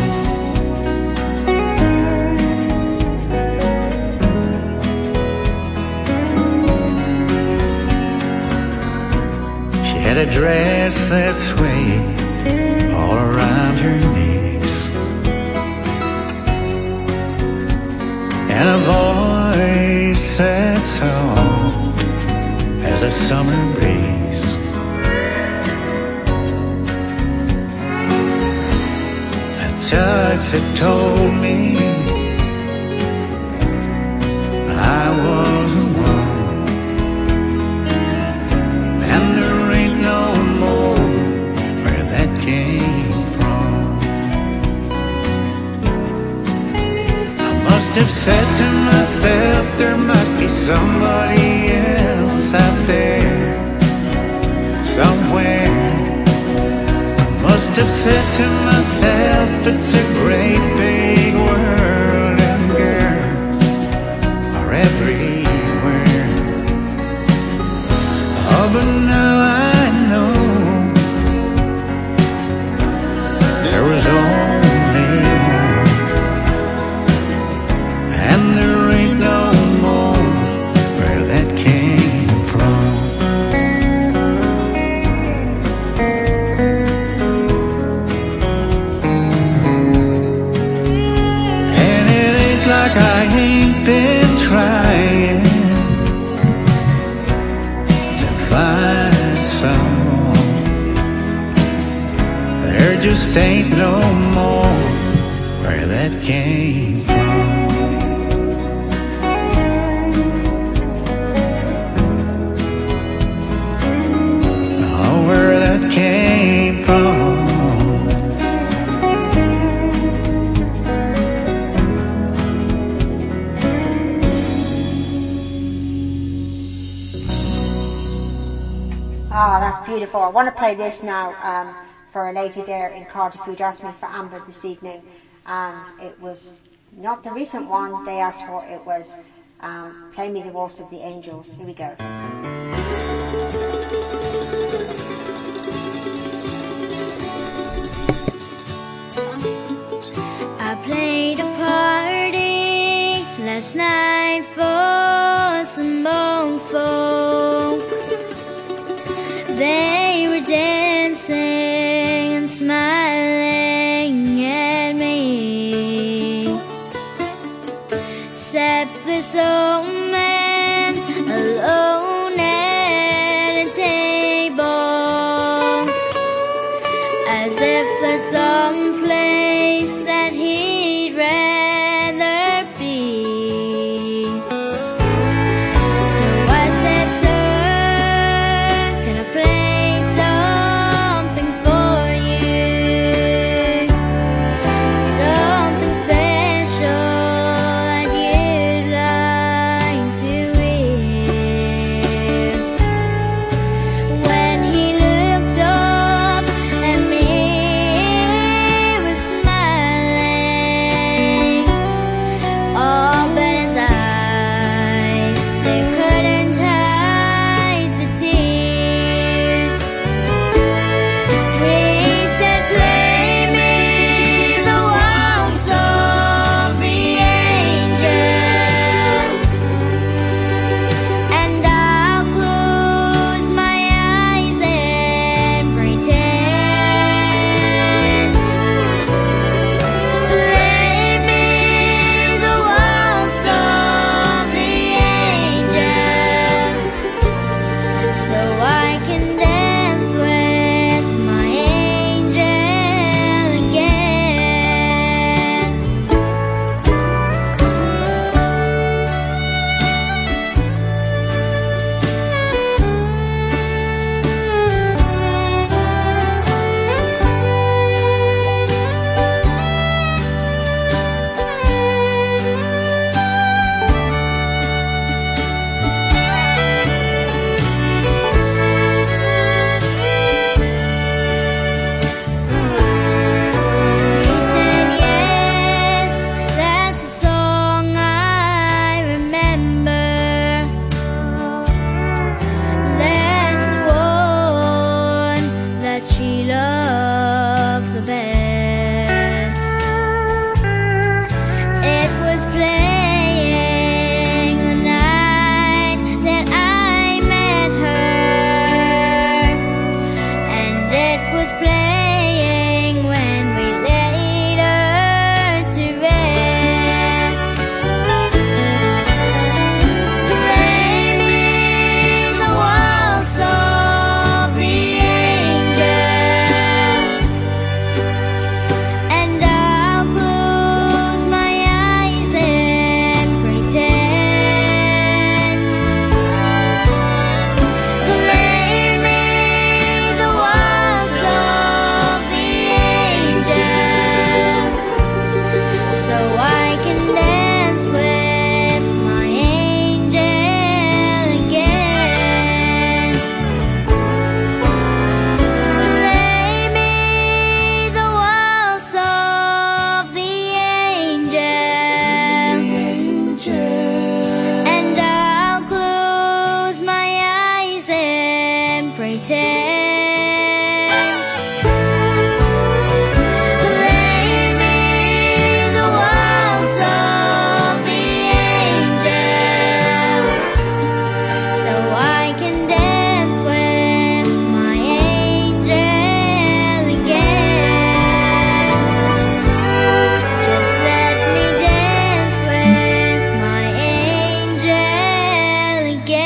She had a dress that swayed all around her knees, and a voice that soft as a summer breeze. Touch that told me I was the one, and there ain't no more where that came from. I must have said to myself, there must be somebody else out there somewhere. Must have said to myself, it's a great big world and girls are everywhere. Oh, but now I know there was only one, and there ain't no more where that came from. Like I ain't been trying to find someone. There just ain't no more where that came from. Oh, where that came from. Oh, that's beautiful. I want to play this now for a lady there in Cardiff who'd asked me for Amber this evening, and it was not the recent one they asked for. It was Play Me the Waltz of the Angels. Here we go. I played a party last night for some old folks. They were dancing and smiling at me, except this old man alone at a table, as if there's some place that he'd rather be. So I said, sir, can I play something for you? Something special that you'd like to hear. When he looked up at me, he was smiling. Oh, but his eyes, they couldn't hide the tears. He said, play me the waltz of the angels, and I'll close my eyes and pretend. Play me the waltz of the angels, so I can dance with my angel again. He said, yes, that's the song I remember. That's the one that she loves the best. It was playing the night that I met her, and it was playing when we laid her to rest. Play me the waltz of the angels, and I'll close my eyes and pretend. Play me the waltz of the angels, so I can dance with my angel again. Play me the waltz of the angels, and I'll close my eyes and pretend. Play me the waltz of the angels, so I can dance with my angel again. Just let me dance with my angel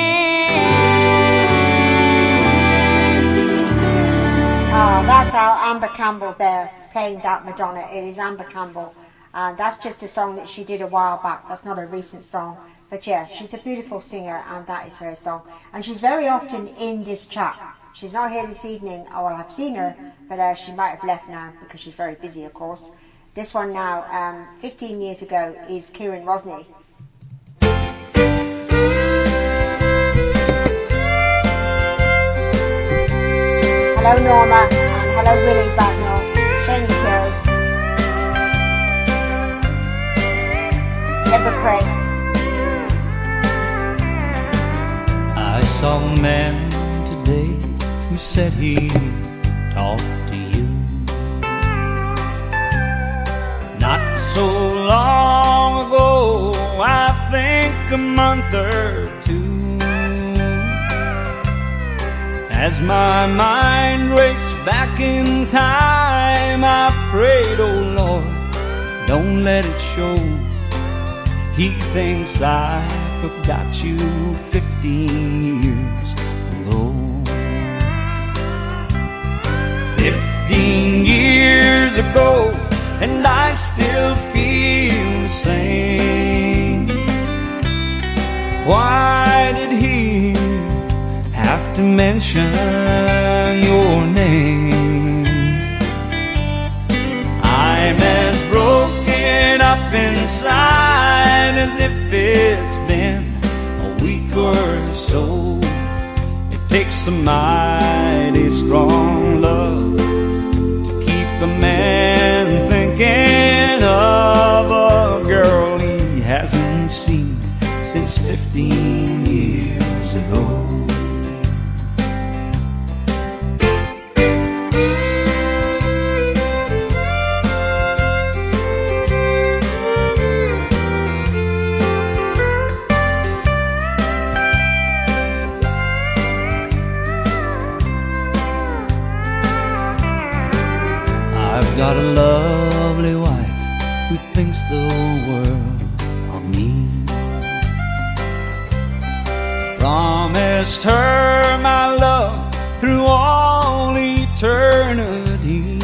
again. Oh, that's our Amber Campbell there playing that Madonna. It is Amber Campbell, and that's just a song that she did a while back. That's not a recent song, but yeah, she's a beautiful singer, and that is her song. And she's very often in this chat. She's not here this evening. Oh, well, I've seen her, but she might have left now because she's very busy, of course. This one now, 15 years ago, is Kieran Rosny. Hello Norma, and hello Willie Bagnall, Shane Kerr. Deborah Craig. I saw a man today who said he'd talk to you. Not so long ago, I think a month or two. As my mind raced back in time, I prayed, oh Lord, don't let it show. He thinks I forgot you 15 years ago. 15 years ago, and I still feel the same. Why did he have to mention your name? I'm as broken up inside as if it's been a week or so. It takes a mighty strong love to keep a man thinking of a girl he hasn't seen since 15 years ago. Got a lovely wife who thinks the world of me. Promised her my love through all eternity.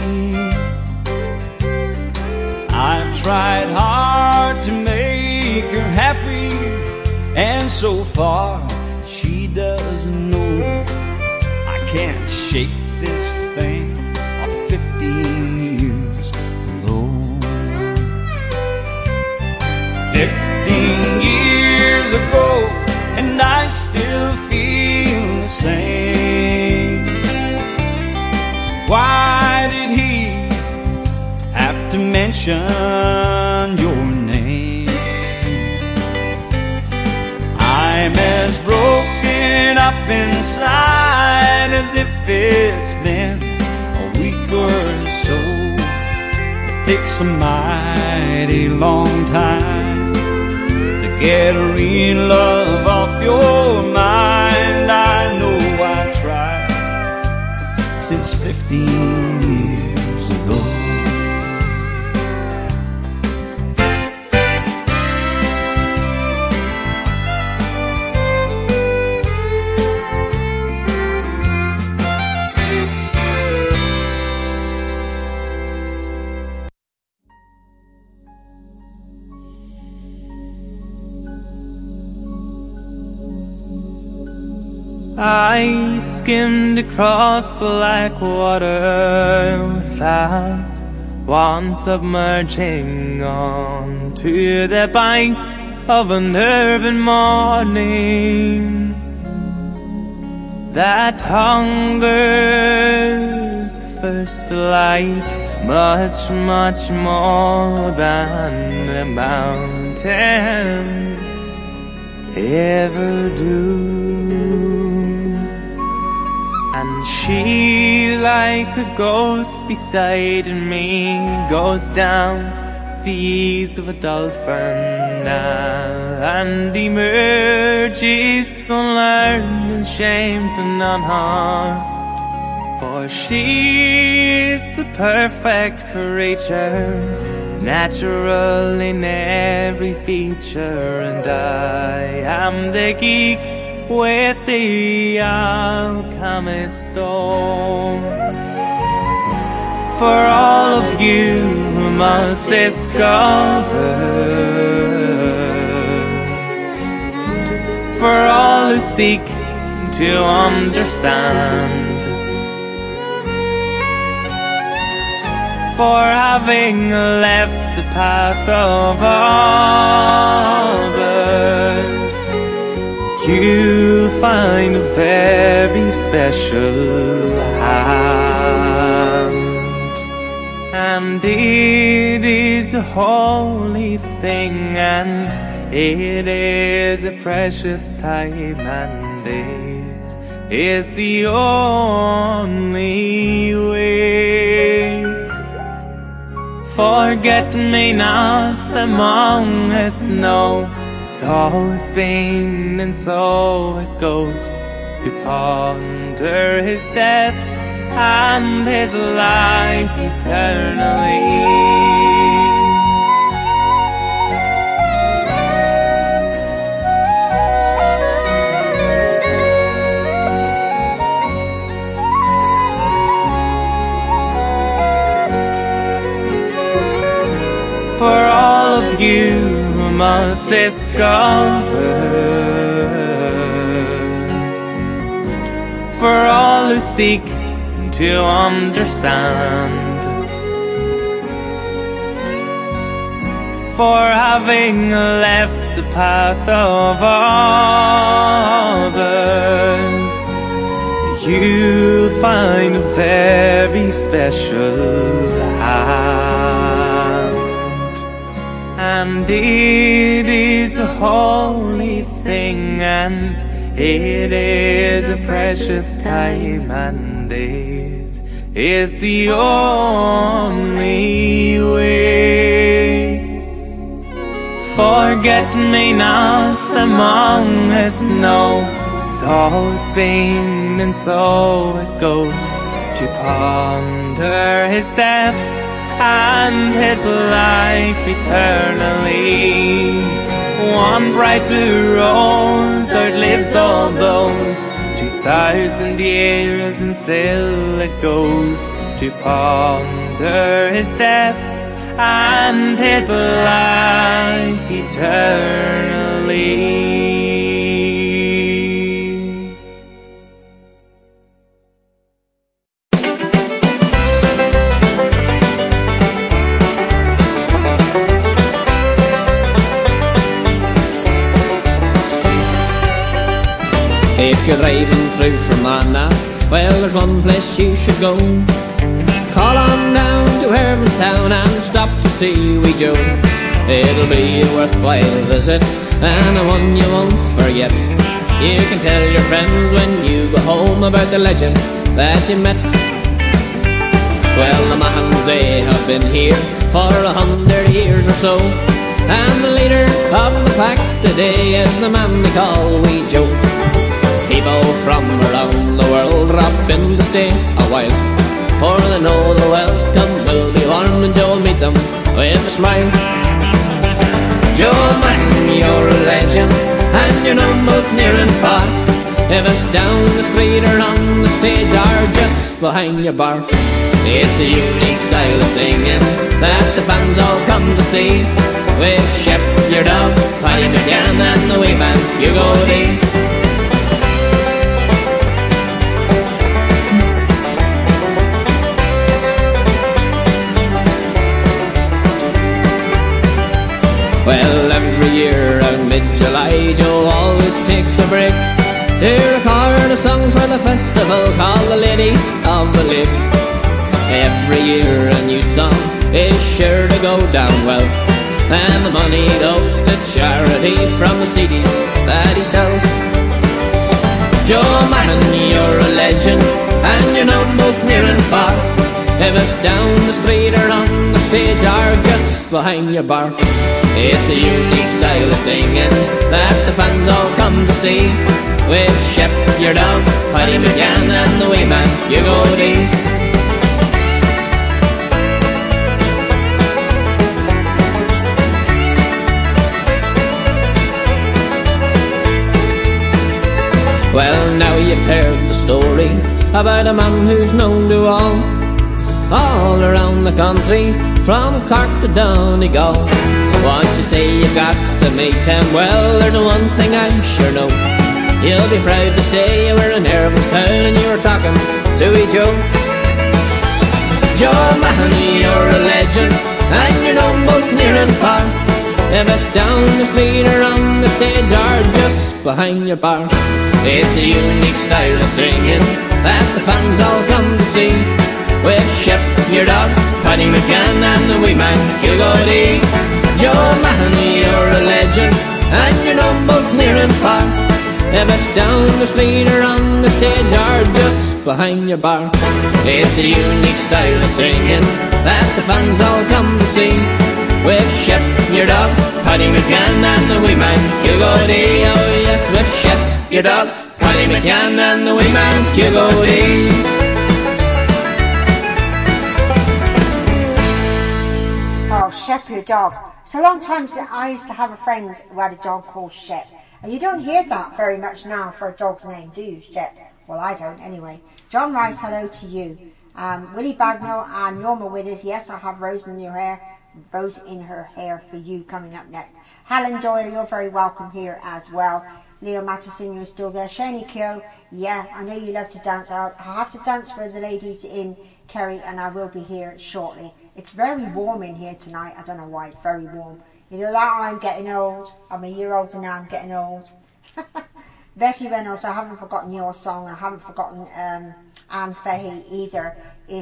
I've tried hard to make her happy, and so far she doesn't know I can't shake this thing of 15 years ago. 15 years ago, and I still feel the same. Why did he have to mention your name? I'm as broken up inside as if it's been a week or so. It takes a mighty long time to get a real love off your mind. I know I tried since 15 years ago. I skimmed across black water without once submerging on to the banks of an urban morning that hunger's first delight, much, much more than the mountains ever do. And she, like a ghost beside me, goes down the ease of a dolphin and emerges unlearned and shamed and unharmed. For she is the perfect creature, natural in every feature, and I am the geek with the alchemist stone. For all of you must discover, for all who seek to understand, for having left the path of others, you'll find a very special hand. And and it is a holy thing, and it is a precious time, and it is the only way. Forget-me-nots among the snow, so it's been and so it goes, to ponder his death and his life eternally. For all of you who must discover, for all who seek to understand, for having left the path of others, you'll find a very special hand. And it is a holy thing, and it is a precious time, and it is the only way. Forget-me-nots among the snow, so it's been and so it goes, to ponder his death and his life eternally. One bright blue rose outlives all those, 2,000 years and still it goes, to ponder his death and his life eternally. If you're driving through Fermanagh, well, there's one place you should go. Call on down to Hermanstown and stop to see wee Joe. It'll be a worthwhile visit and a one you won't forget. You can tell your friends when you go home about the legend that you met. Well, the Mahans, they have been here for 100 years or so, and the leader of the pack today is the man they call wee Joe. People from around the world drop in to stay a while, for they know the welcome will be warm and Joe'll meet them with a smile. Joe, man, you're a legend, and you're known both near and far. If it's down the street or on the stage or just behind your bar, it's a unique style of singing that the fans all come to see, with Shep, your dog, Paddy McGann, and the wee man Hugo D. Well, every year around mid-July, Joe always takes a break to record a song for the festival called The Lady of the Lake. Every year a new song is sure to go down well, and the money goes to charity from the CDs that he sells. Joe, man, you're a legend, and you're known both near and far. If it's down the street or on the stage or just behind your bar, it's a unique style of singing that the fans all come to see, with Shep, your dog, Paddy McGann, and the wee man Hugo D. Well, now you've heard the story about a man who's known to all around the country, from Cork to Donegal. Once you say you've got to meet him, well, there's one thing I sure know. You'll be proud to say you were in Hermanstown and you were talking to wee Joe. Joe, man, you're a legend, and you're known both near and far. If it's down the street or on the stage or just behind your bar, it's a unique style of singing that the fans all come to see, with Shep, your dog, Paddy McCann, and the wee man Hugo D. Joe Mahoney, you're a legend, and you're known both near and far. If it's down the street or on the stage or just behind your bar, it's a unique style of singing that the fans all come to see. With Shep, your dog, Paddy McCann, and the wee man Hugo D. Oh yes, with Shep, your dog, Paddy McCann, and the wee man Hugo D. Oh, Shep, your dog. It's a long time since I used to have a friend who had a dog called Shep. And you don't hear that very much now for a dog's name, do you, Shep? Well, I don't, anyway. John Rice, hello to you. Willie Bagnall and Norma Withers. Yes, I have Rose in her hair for you coming up next. Helen Doyle, you're very welcome here as well. Leo Mattison, you're still there. Shani Kyo, yeah, I know you love to dance out. I have to dance for the ladies in Kerry, and I will be here shortly. It's very warm in here tonight. I don't know why, it's very warm. Either that or I'm getting old. I'm a year older now, I'm getting old. Betty Reynolds, I haven't forgotten your song. I haven't forgotten Anne Fahey either.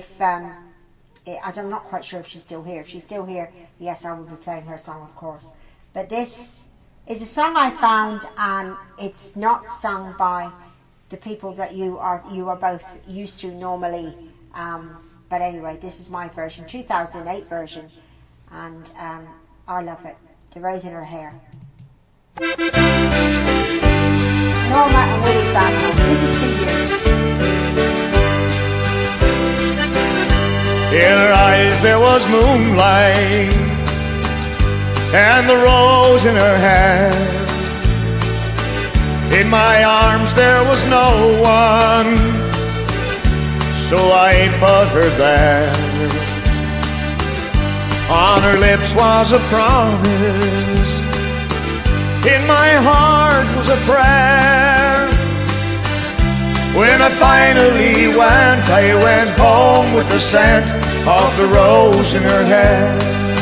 I'm not quite sure if she's still here. If she's still here, yes, I will be playing her song, of course. But this is a song I found, and it's not sung by the people that you are both used to normally. But anyway, this is my version, 2008 version, and I love it. The Rose in Her Hair. Norma and Willie Bagnall. This is for you. In her eyes there was moonlight, and the rose in her hair. In my arms there was no one, so I put her there. On her lips was a promise, in my heart was a prayer. When I finally went, I went home with the scent of the rose in her hair.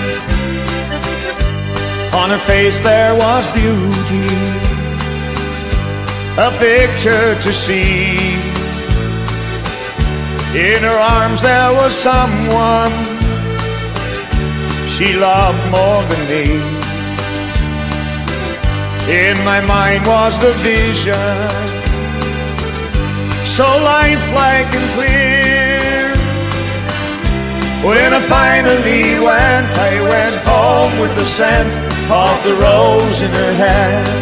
On her face there was beauty, a picture to see. In her arms there was someone she loved more than me. In my mind was the vision, so lifelike and clear. When I finally went, I went home with the scent of the rose in her hair.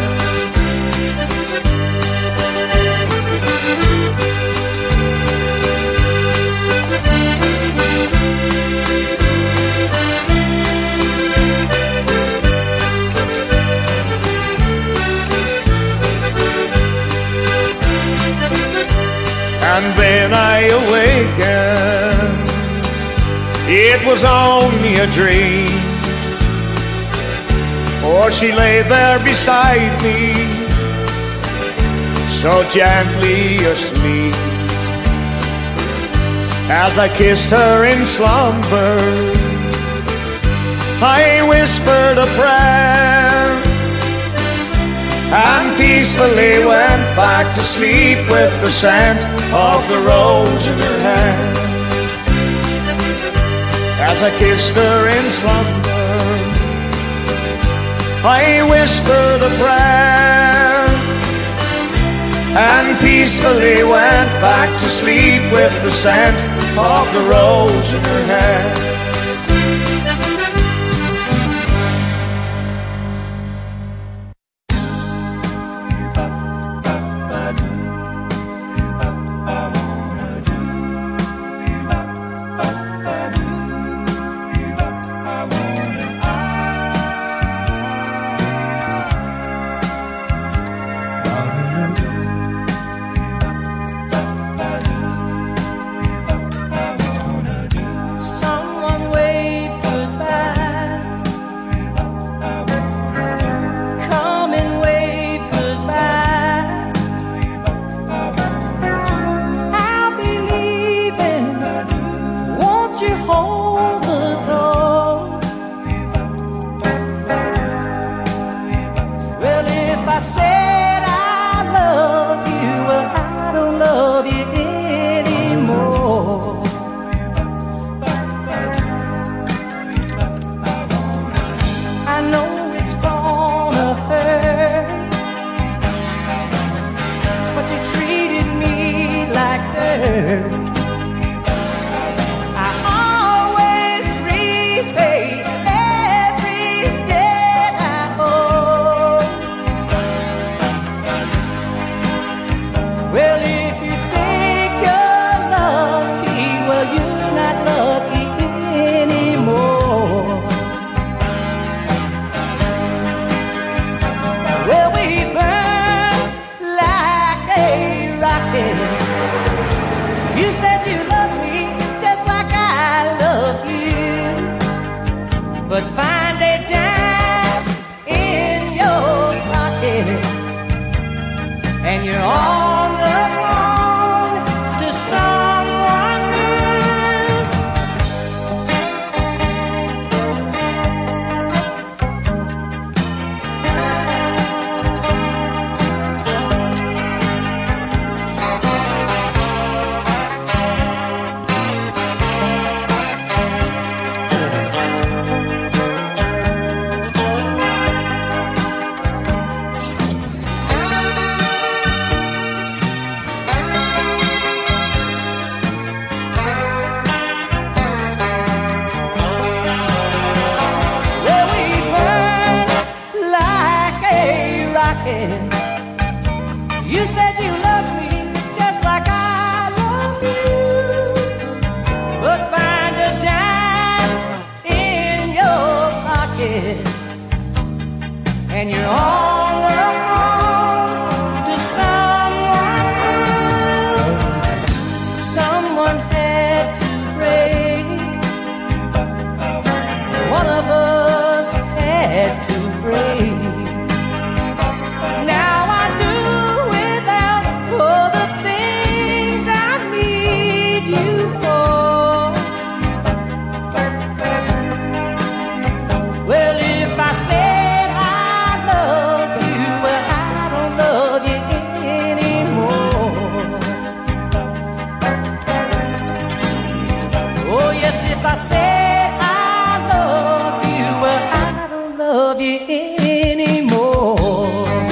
And then I awakened, it was only a dream, for she lay there beside me, so gently asleep. As I kissed her in slumber, I whispered a prayer, and peacefully went back to sleep with the scent of the rose in her hair. As I kissed her in slumber, I whispered a prayer, and peacefully went back to sleep with the scent of the rose in her hair. Someone I always repay every debt I owe. Well, if you think you're lucky, well, you're not lucky anymore. Well, we burn like a rocket. You said you loved me just like I loved you, but find a dime in your pocket and you're on the phone to someone new. Well, we burn like a rocket. You said you loved me just like I love you, but find a dime in your pocket and you're on the phone to someone new. Someone had to break. One of us had to break. Now I do without all the things I need you for. Well, if I said I love you, well, I don't love you anymore. Oh, yes, if I said I love you, well, I don't love you anymore.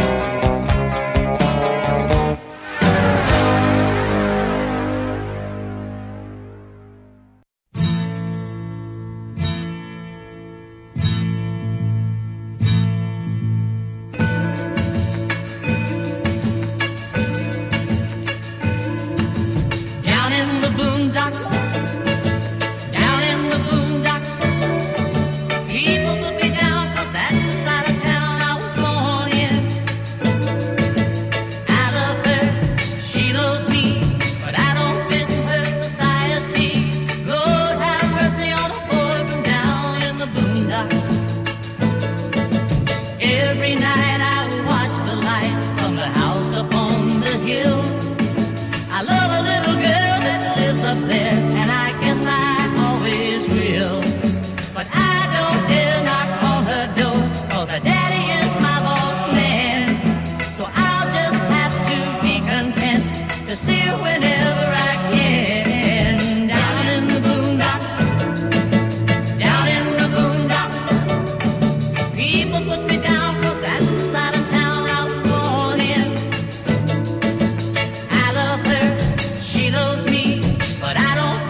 Down in the boondocks, down in the boondocks, people put me down 'cause that's the side of town I was born in. I love her, she loves me, but I don't fit her society. Lord have mercy on a boy from down in the boondocks. Every night I watch the light from the house upon the hill. I love a little girl that lives up there, and I guess I always will. But I don't dare knock on her door, 'cause her daddy is my boss man. So I'll just have to be content to see her whenever I can. Down in the boondocks, down in the boondocks, people put me down 'cause that's the side of town I was born in. I love her, she loves me, but I don't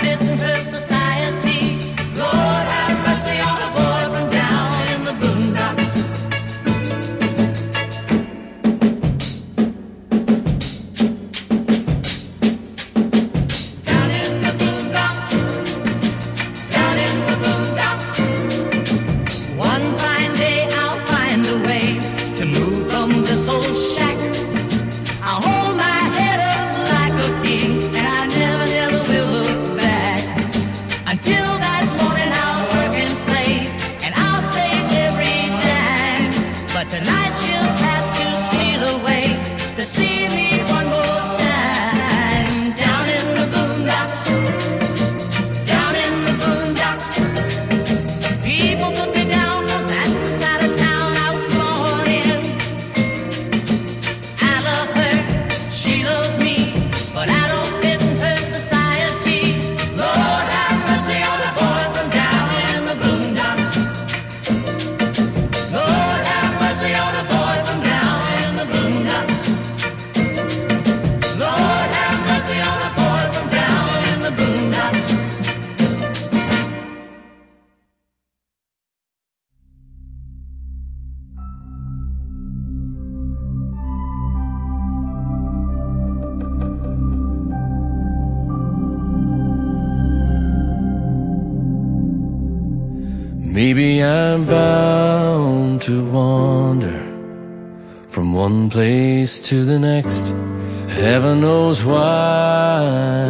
Maybe I'm bound to wander from one place to the next, heaven knows why.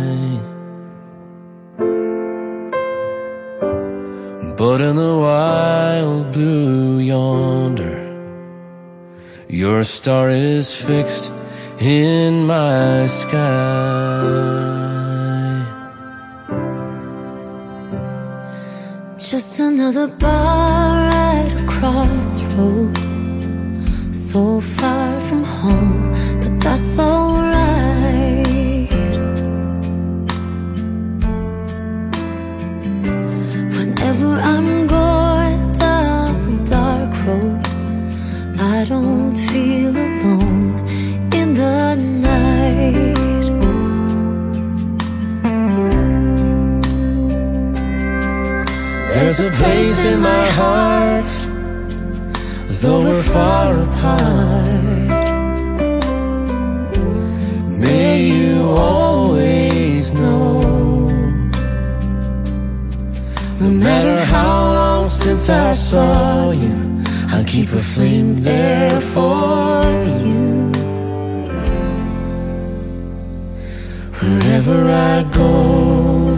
But in the wild blue yonder, your star is fixed in my sky. Just another bar at a crossroads, so far from home, but that's alright. Whenever I'm going down a dark road, I don't feel alone in the night. There's a place in my heart, though we're far apart. May you always know, no matter how long since I saw you, I'll keep a flame there for you. Wherever I go,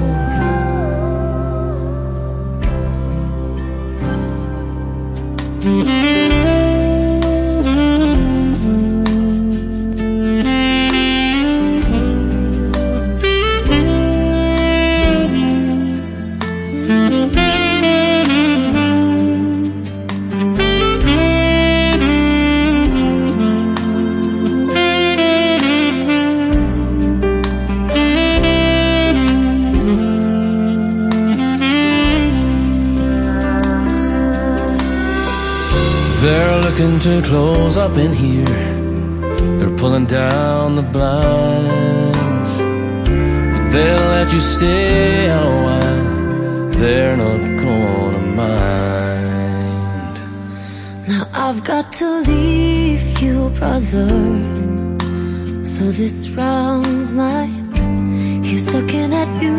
to close up in here, they're pulling down the blinds, but they'll let you stay a while, they're not gonna mind. Now I've got to leave you, brother, so this round's mine. He's looking at you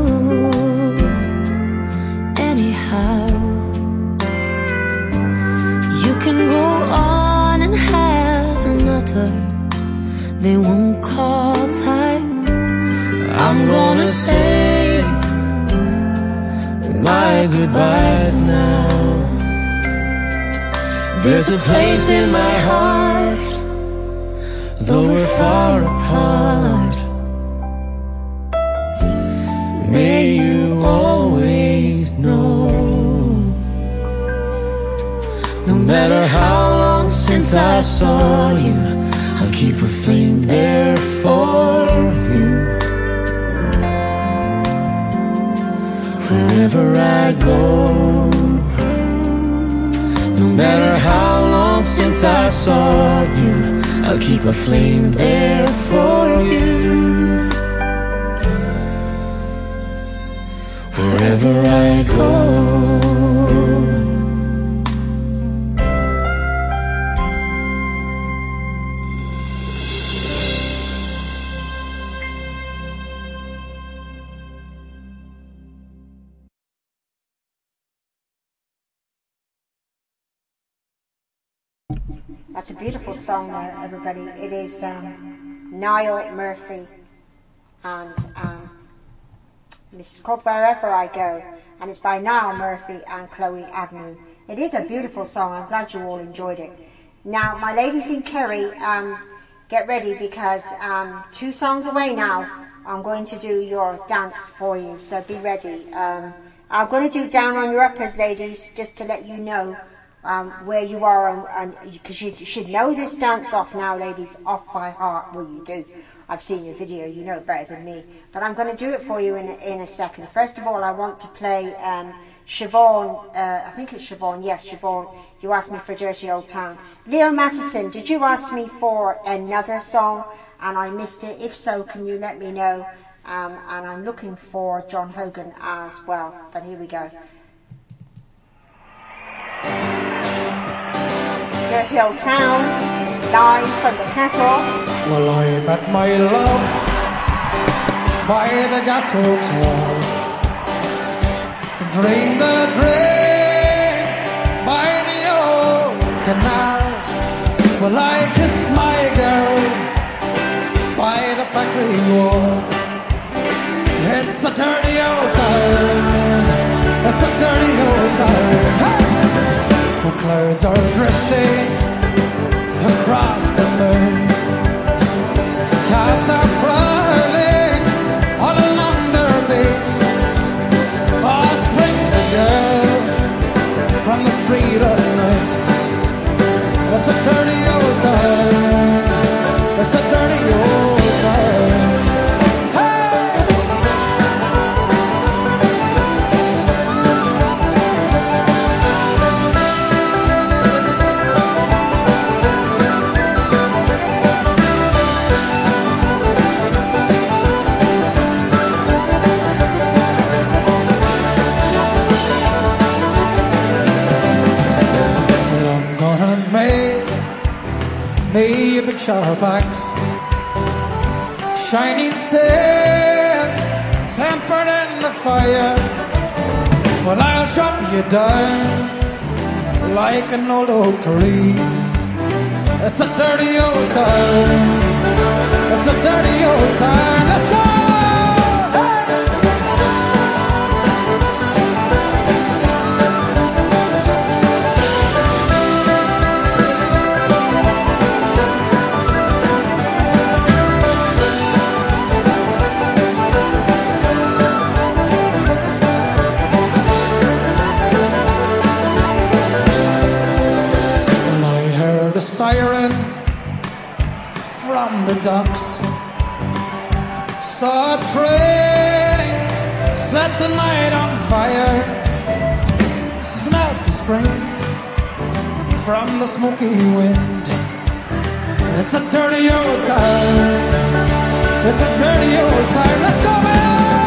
anyhow. You can go on and have another, they won't call time. I'm gonna say my goodbyes now. There's a place in my heart, though we're far apart. May you always know, no matter how long since I saw you, I'll keep a flame there for you. Wherever I go, no matter how long since I saw you, I'll keep a flame there for you. Wherever I go. That's a beautiful song there, everybody. It is Niall Murphy and it's called Wherever I Go, and it's by Niall Murphy and Chloe Agnew. It is a beautiful song. I'm glad you all enjoyed it. Now, my ladies in Kerry, get ready, because 2 songs away now, I'm going to do your dance for you, so be ready. I'm going to do Down on Your Uppers, ladies, just to let you know where you are, and because you should know this dance off now, ladies, off by heart. Well, you do. I've seen your video, you know it better than me. But I'm going to do it for you in a second. First of all, I want to play Siobhan, I think it's Siobhan, yes, Siobhan, you asked me for Dirty Old Town. Leo Mattison, did you ask me for another song and I missed it? If so, can you let me know? And I'm looking for John Hogan as well, but here we go. Dirty Old Town, live from the castle. Well, I met my love by the gas hotel, drained the drain canal. Well, I kissed my girl by the factory wall. It's a dirty old town. It's a dirty old town. Hey! The clouds are drifting across the moon. Cats are prowling all along their beat. Oh, springs a girl from the street at night. It's a dirty old town. It's a dirty old town. Me a big sharp axe, shining steel, tempered in the fire. Well, I'll chop you down like an old oak tree. It's a dirty old town. It's a dirty old town. Let's go! Siren from the docks, saw a train set the night on fire, smelt the spring from the smoky wind. It's a dirty old town. It's a dirty old town. Let's go, man!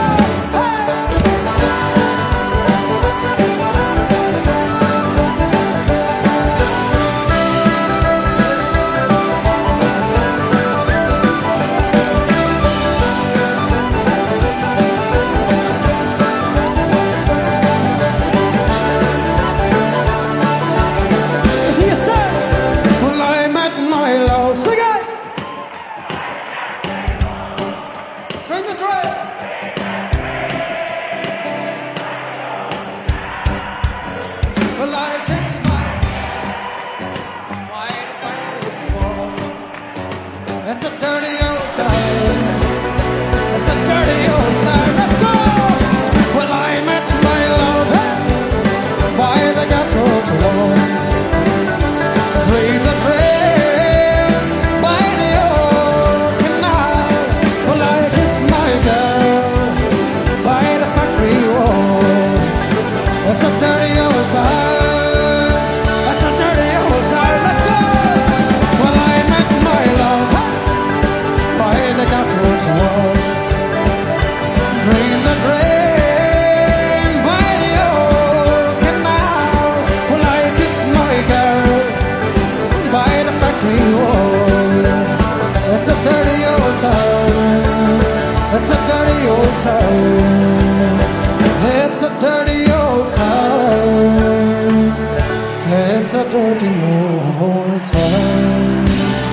It's a dirty old town. It's a dirty old town. It's a dirty old town.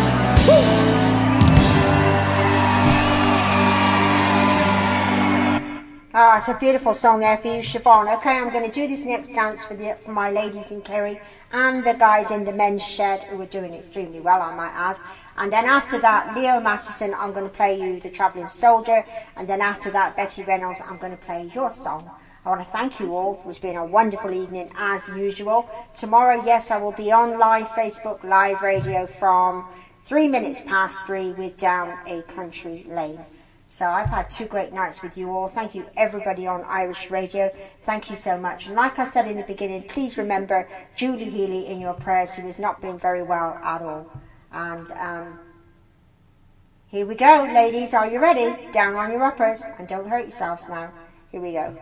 Ah, it's a beautiful song there for you, Siobhan. Okay, I'm going to do this next dance for my ladies in Kerry and the guys in the men's shed who are doing extremely well, I might add. And then after that, Leo Masterson, I'm going to play you The Travelling Soldier. And then after that, Betty Reynolds, I'm going to play your song. I want to thank you all. It's been a wonderful evening as usual. Tomorrow, yes, I will be on live Facebook, live radio from 3:03 with Down a Country Lane. So I've had 2 great nights with you all. Thank you everybody on Irish Radio. Thank you so much. And like I said in the beginning, please remember Julie Healy in your prayers, who has not been very well at all. And here we go, ladies. Are you ready? Down on your uppers and don't hurt yourselves now. Here we go.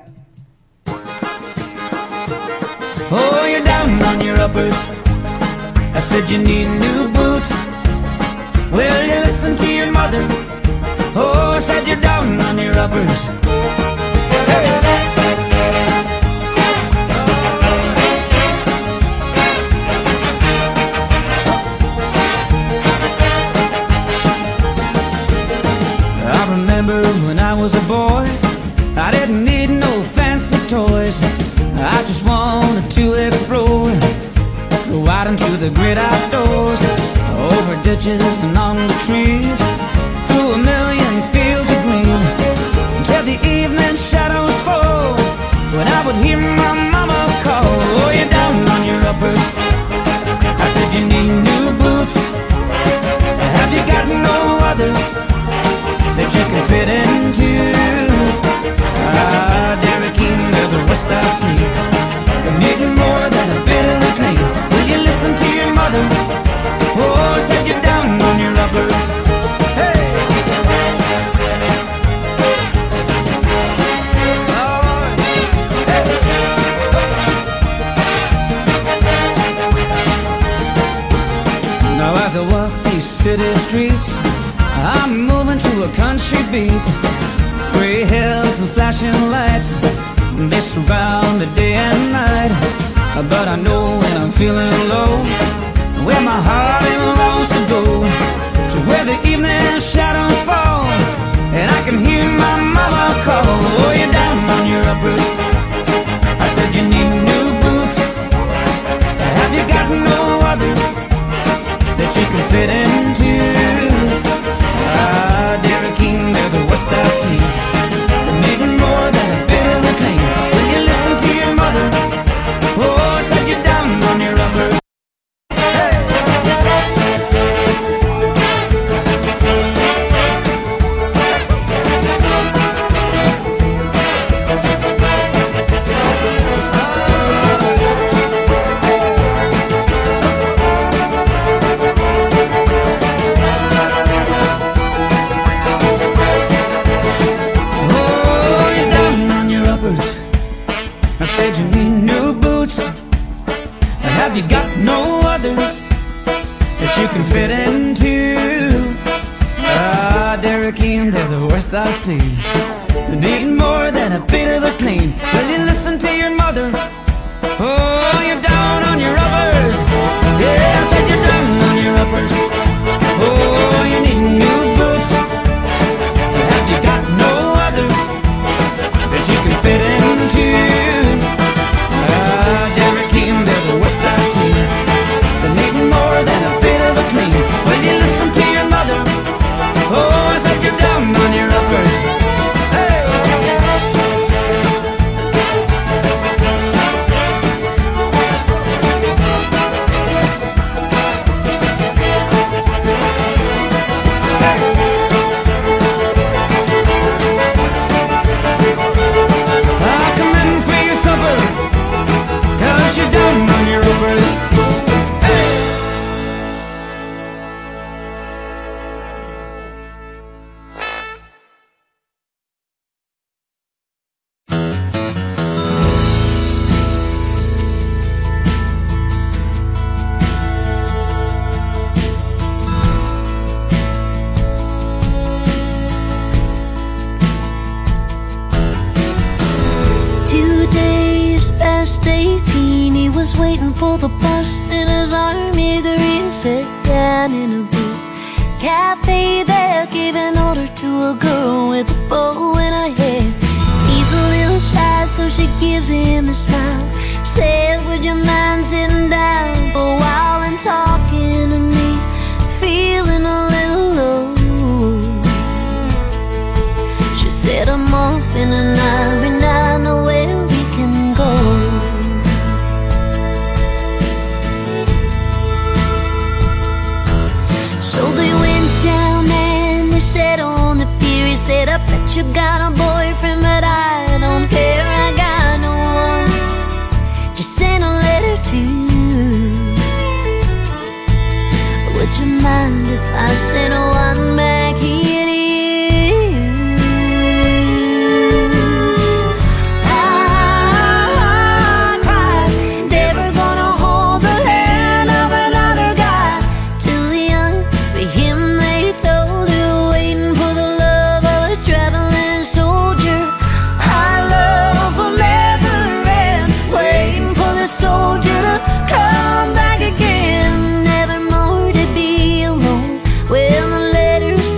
Oh, you're down on your uppers. I said you need new boots. Well, you listen to your mother. Oh, I said you're down on your uppers. Hey. a boy, I didn't need no fancy toys. I just wanted to explore, go out into the great outdoors, over ditches and on the trees, through a million fields of green, until the evening shadows fall, when I would hear my mama call. Oh, you're down on your uppers. I said you need new boots. Have you got no others that you can fit into? Derek King of the West I see, you're needing more than a bit of the clean. Will you listen to your mother? Oh, I said you're down on your uppers. Hey! Now as I walk these city streets, I'm moving to a country beat. Gray hills and flashing lights, they surround me day and night. But I know when I'm feeling low, where my heart longs to go, to where the evening shadows fall, and I can hear my mama call. Oh, you're down on your uppers. I said you need new boots. Have you got no others that you can fit into? Derek King of the West I see, you're needing more than a bit of the clean. Will you listen to your mother? Oh, I said you're down on your uppers. Have you got no others that you can fit into? Derek King of the West I see, you need more than a bit of a clean. Will you listen to your mother? Oh, you're down on your uppers. Yeah, I said you're down on your uppers. Oh, you need new boots. Have you got no others that you can fit into? Derek King of the West I see, you need more than a bit of a clean. Will you listen to your mother? Oh, I said you're down on your uppers. Hey! I'll come in for your supper, 'cause you're down on your uppers. Was waiting for the bus in his army green, sat down in a big cafe there, giving order to a girl with a bow in her hair. He's a little shy, so she gives him a smile, said, would you mind sitting down for a while and talking to me, feeling a little low? She said, I'm off in an hour and I know where we can go. So they went down and they sat on the pier. He said, I bet you got a boyfriend, but I don't care. I got no one to send a letter to. Would you mind if I sent one back here to you? I cried, never gonna hold the hand of another guy. Till the young, for him they told her, waiting for the love of a traveling soldier. Our love will never end, waiting for the soldier to come back again. Never more to be alone. Well, the letters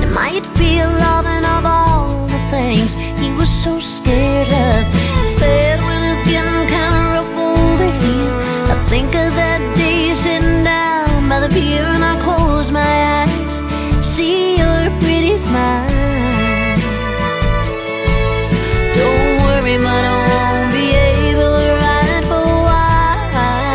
It might be loving of all the things he was so scared of. He said when it's getting kind of rough over here, I think of that day sitting down by the pier and I close my eyes, see your pretty smile. Don't worry, but I won't be able to ride for a while.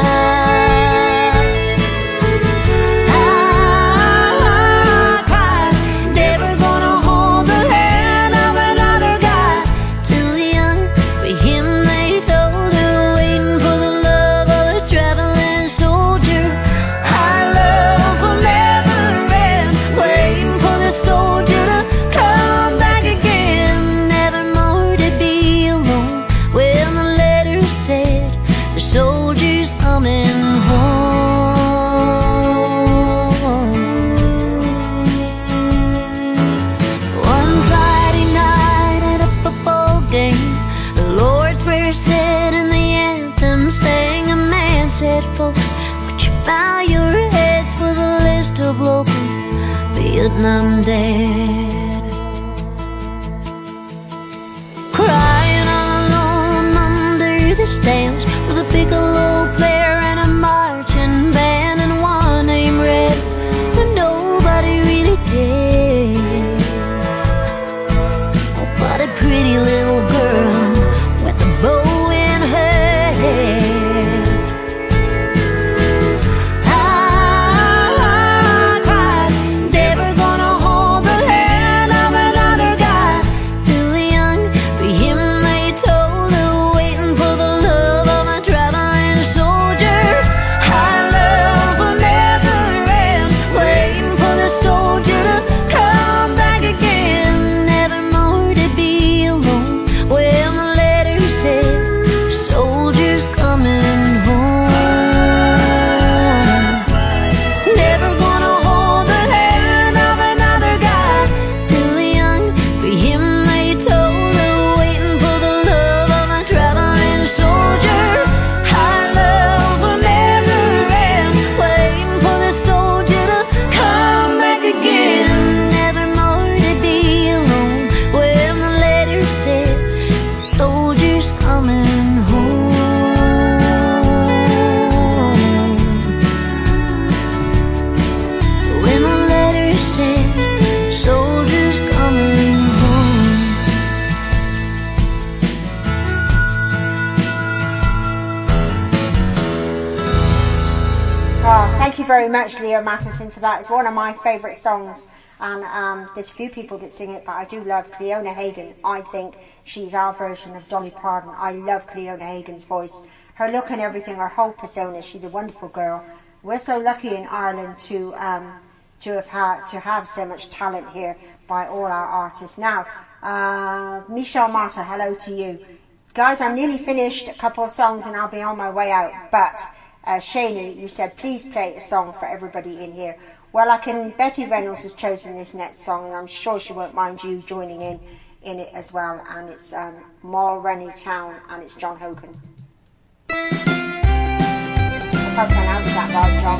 I cried, never gonna hold the hand of another guy. Too young for him, they told her, waiting for the love of a traveling soldier. Our love will never end, waiting for the soldier to come back again. Never more to be alone when the letter said the soldier's coming home. One Friday night at a football game, the Lord's Prayer said and the anthem sang. A man said, folks, would you bow your heads for the list of local Vietnam dead? Crying all alone under the stands was a piccolo player and a marching band, and one named Red, but nobody really cared. Oh, but a pretty little girl with a bow in her hair. I cried, never gonna hold the hand of another guy. Too young for him, they told her, waiting for the love of a traveling soldier. Our love will never end, waiting for the soldier to come back again. Never more to be alone when the letter said soldier's coming home. Never gonna hold the hand of another guy. Too young for him, they told her, waiting for the love of a traveling soldier. Our love will never end, waiting for the soldier to come back again. Never more to be alone when the letter said soldier's coming home. When the letter said soldier's coming home. Oh, thank you very much, Leo Mattison, for that. It's one of my favourite songs, and there's a few people that sing it, but I do love Cleona Hagan. I think she's our version of Dolly Parton. I love Cleona Hagan's voice, her look and everything, her whole persona. She's a wonderful girl. We're so lucky in Ireland to have so much talent here by all our artists. Now, Michelle Martin, hello to you. Guys, I'm nearly finished, a couple of songs and I'll be on my way out, but Shani, you said please play a song for everybody in here. Well, Betty Reynolds has chosen this next song, and I'm sure she won't mind you joining in it as well, and it's Mulrenny Town, and it's John Hogan. If I pronounce that right, John.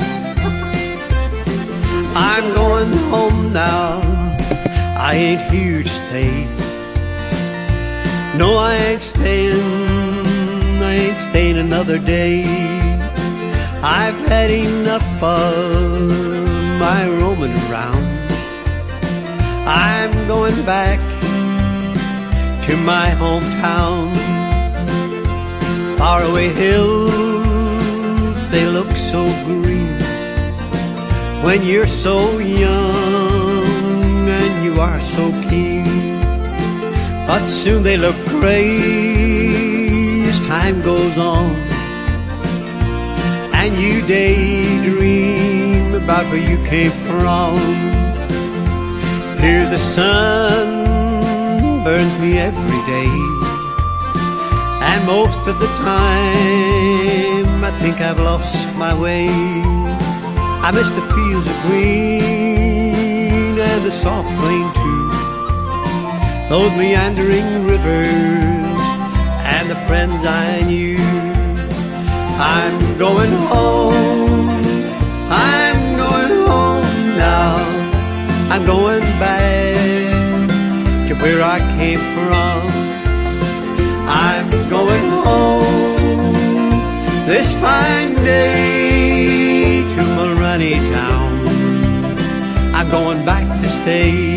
I'm going home now, I ain't here to stay. No, I ain't staying another day. I've had enough of my roaming around. I'm going back to my hometown. Faraway hills, they look so green when you're so young and you are so keen. But soon they look grey as time goes on, and you daydream about where you came from. Here the sun burns me every day, and most of the time I think I've lost my way. I miss the fields of green and the soft rain too, those meandering rivers and the friends I knew. I'm going home, I'm going home now, I'm going back came from. I'm going home this fine day to Mulroney town. I'm going back to stay.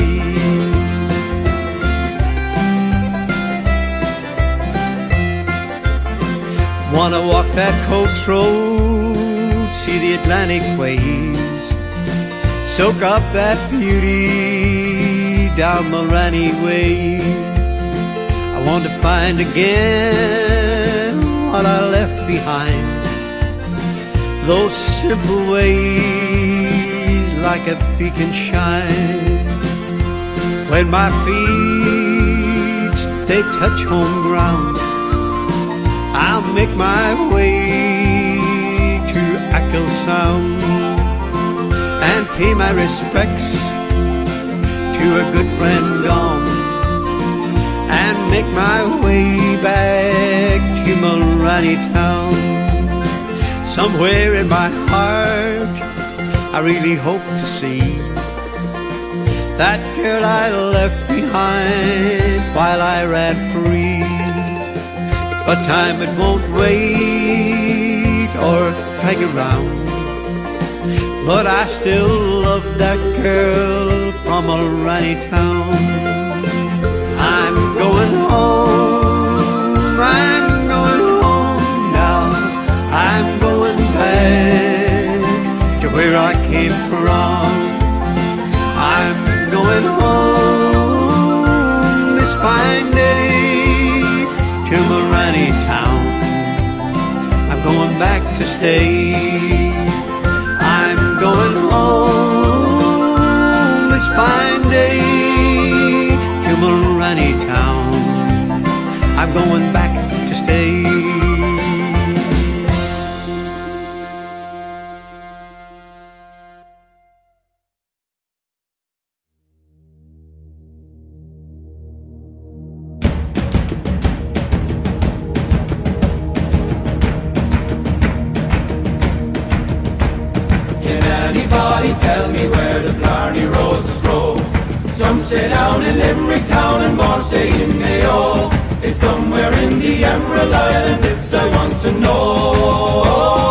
Wanna walk that coast road, see the Atlantic waves, soak up that beauty down Mulroney way. I want to find again what I left behind, those simple ways like a beacon shine. When my feet, they touch home ground, I'll make my way to Achill Sound and pay my respects to a good friend gone, and make my way back to Mulroney town. Somewhere in my heart I really hope to see that girl I left behind while I ran free. But time, it won't wait or hang around, but I still love that girl from Mulroney town. I'm going home, I'm going home now. I'm going back to where I came from. I'm going home this fine day to Mulroney town. I'm going back to stay. I'm going home this fine day to Mulroney town. I'm going back to stay. Tell me where the Blarney roses grow. Some say down in Limerick town and more say in Mayo. It's somewhere in the Emerald Isle, this I want to know.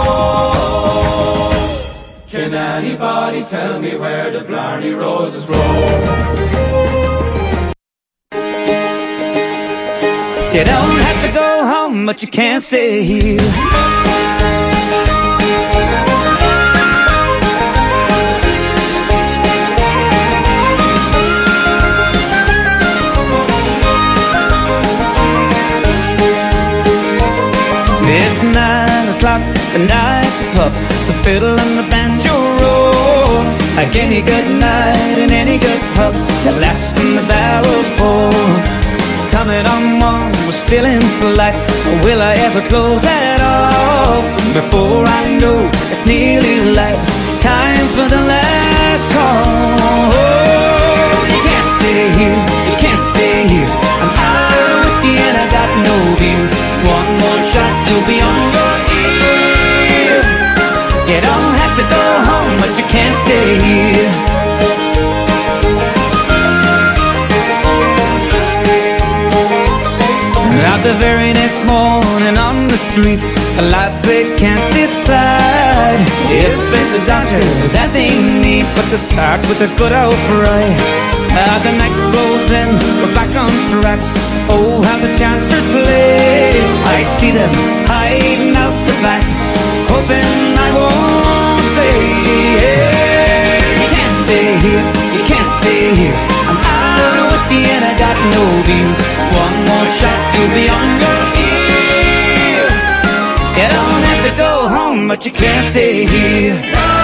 Can anybody tell me where the Blarney roses grow? You don't have to go home, but you can't stay here. It's 9 o'clock, the night's a pup, the fiddle and the banjo roll. Like any good night in any good pub, the laughs and the barrels pour. Coming on one, we're still in flight. Will I ever close at all? Before I know, it's nearly light. Time for the last call. Oh, you can't stay here, you can't stay here. I'm out of whiskey and I got no beer. One more shot, you'll be on your ear. You don't have to go home, but you can't stay here. Out the very next morning on the street, the lads, they can't decide if it's a doctor that they need, but they start with a good old fry. The night rolls in, we're back on track. Oh, how the chancers play. I see them hiding out the back, hoping I won't say, hey, you can't stay here, you can't stay here. I'm out of whiskey and I got no beer. One more shot, you'll be on your ear. You don't have to go home, but you can't stay here.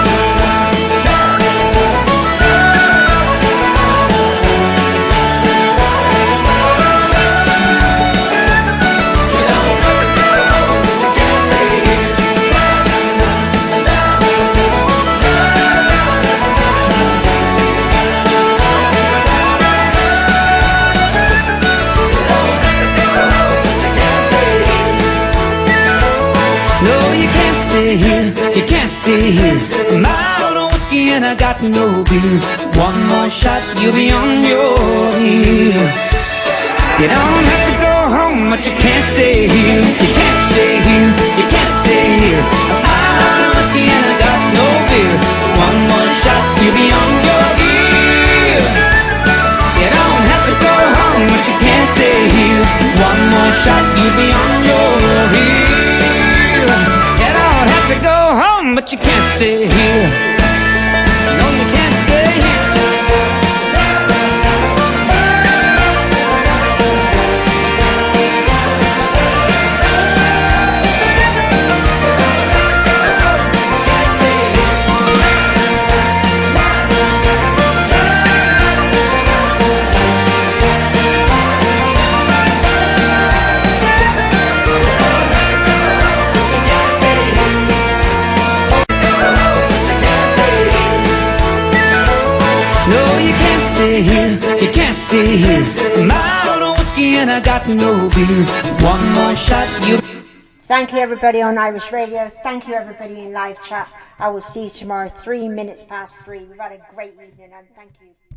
You can't stay here. I'm out of whiskey and I got no beer. One more shot, you'll be on your ear. You don't have to go home, but you can't stay here. You can't stay here, you can't stay here. I'm whiskey and I got no beer. One more shot, you'll be on your ear. You don't have to go home, but you can't stay here. One more shot, you'll be on your ear. You don't have to go home, but you can't stay here. No, you can't stay here. You can't stay here. I'm out of whiskey and I got no beer. One more shot, you. Thank you everybody on Irish Radio. Thank you everybody in live chat. I will see you tomorrow 3 minutes past 3. We've had a great evening and thank you.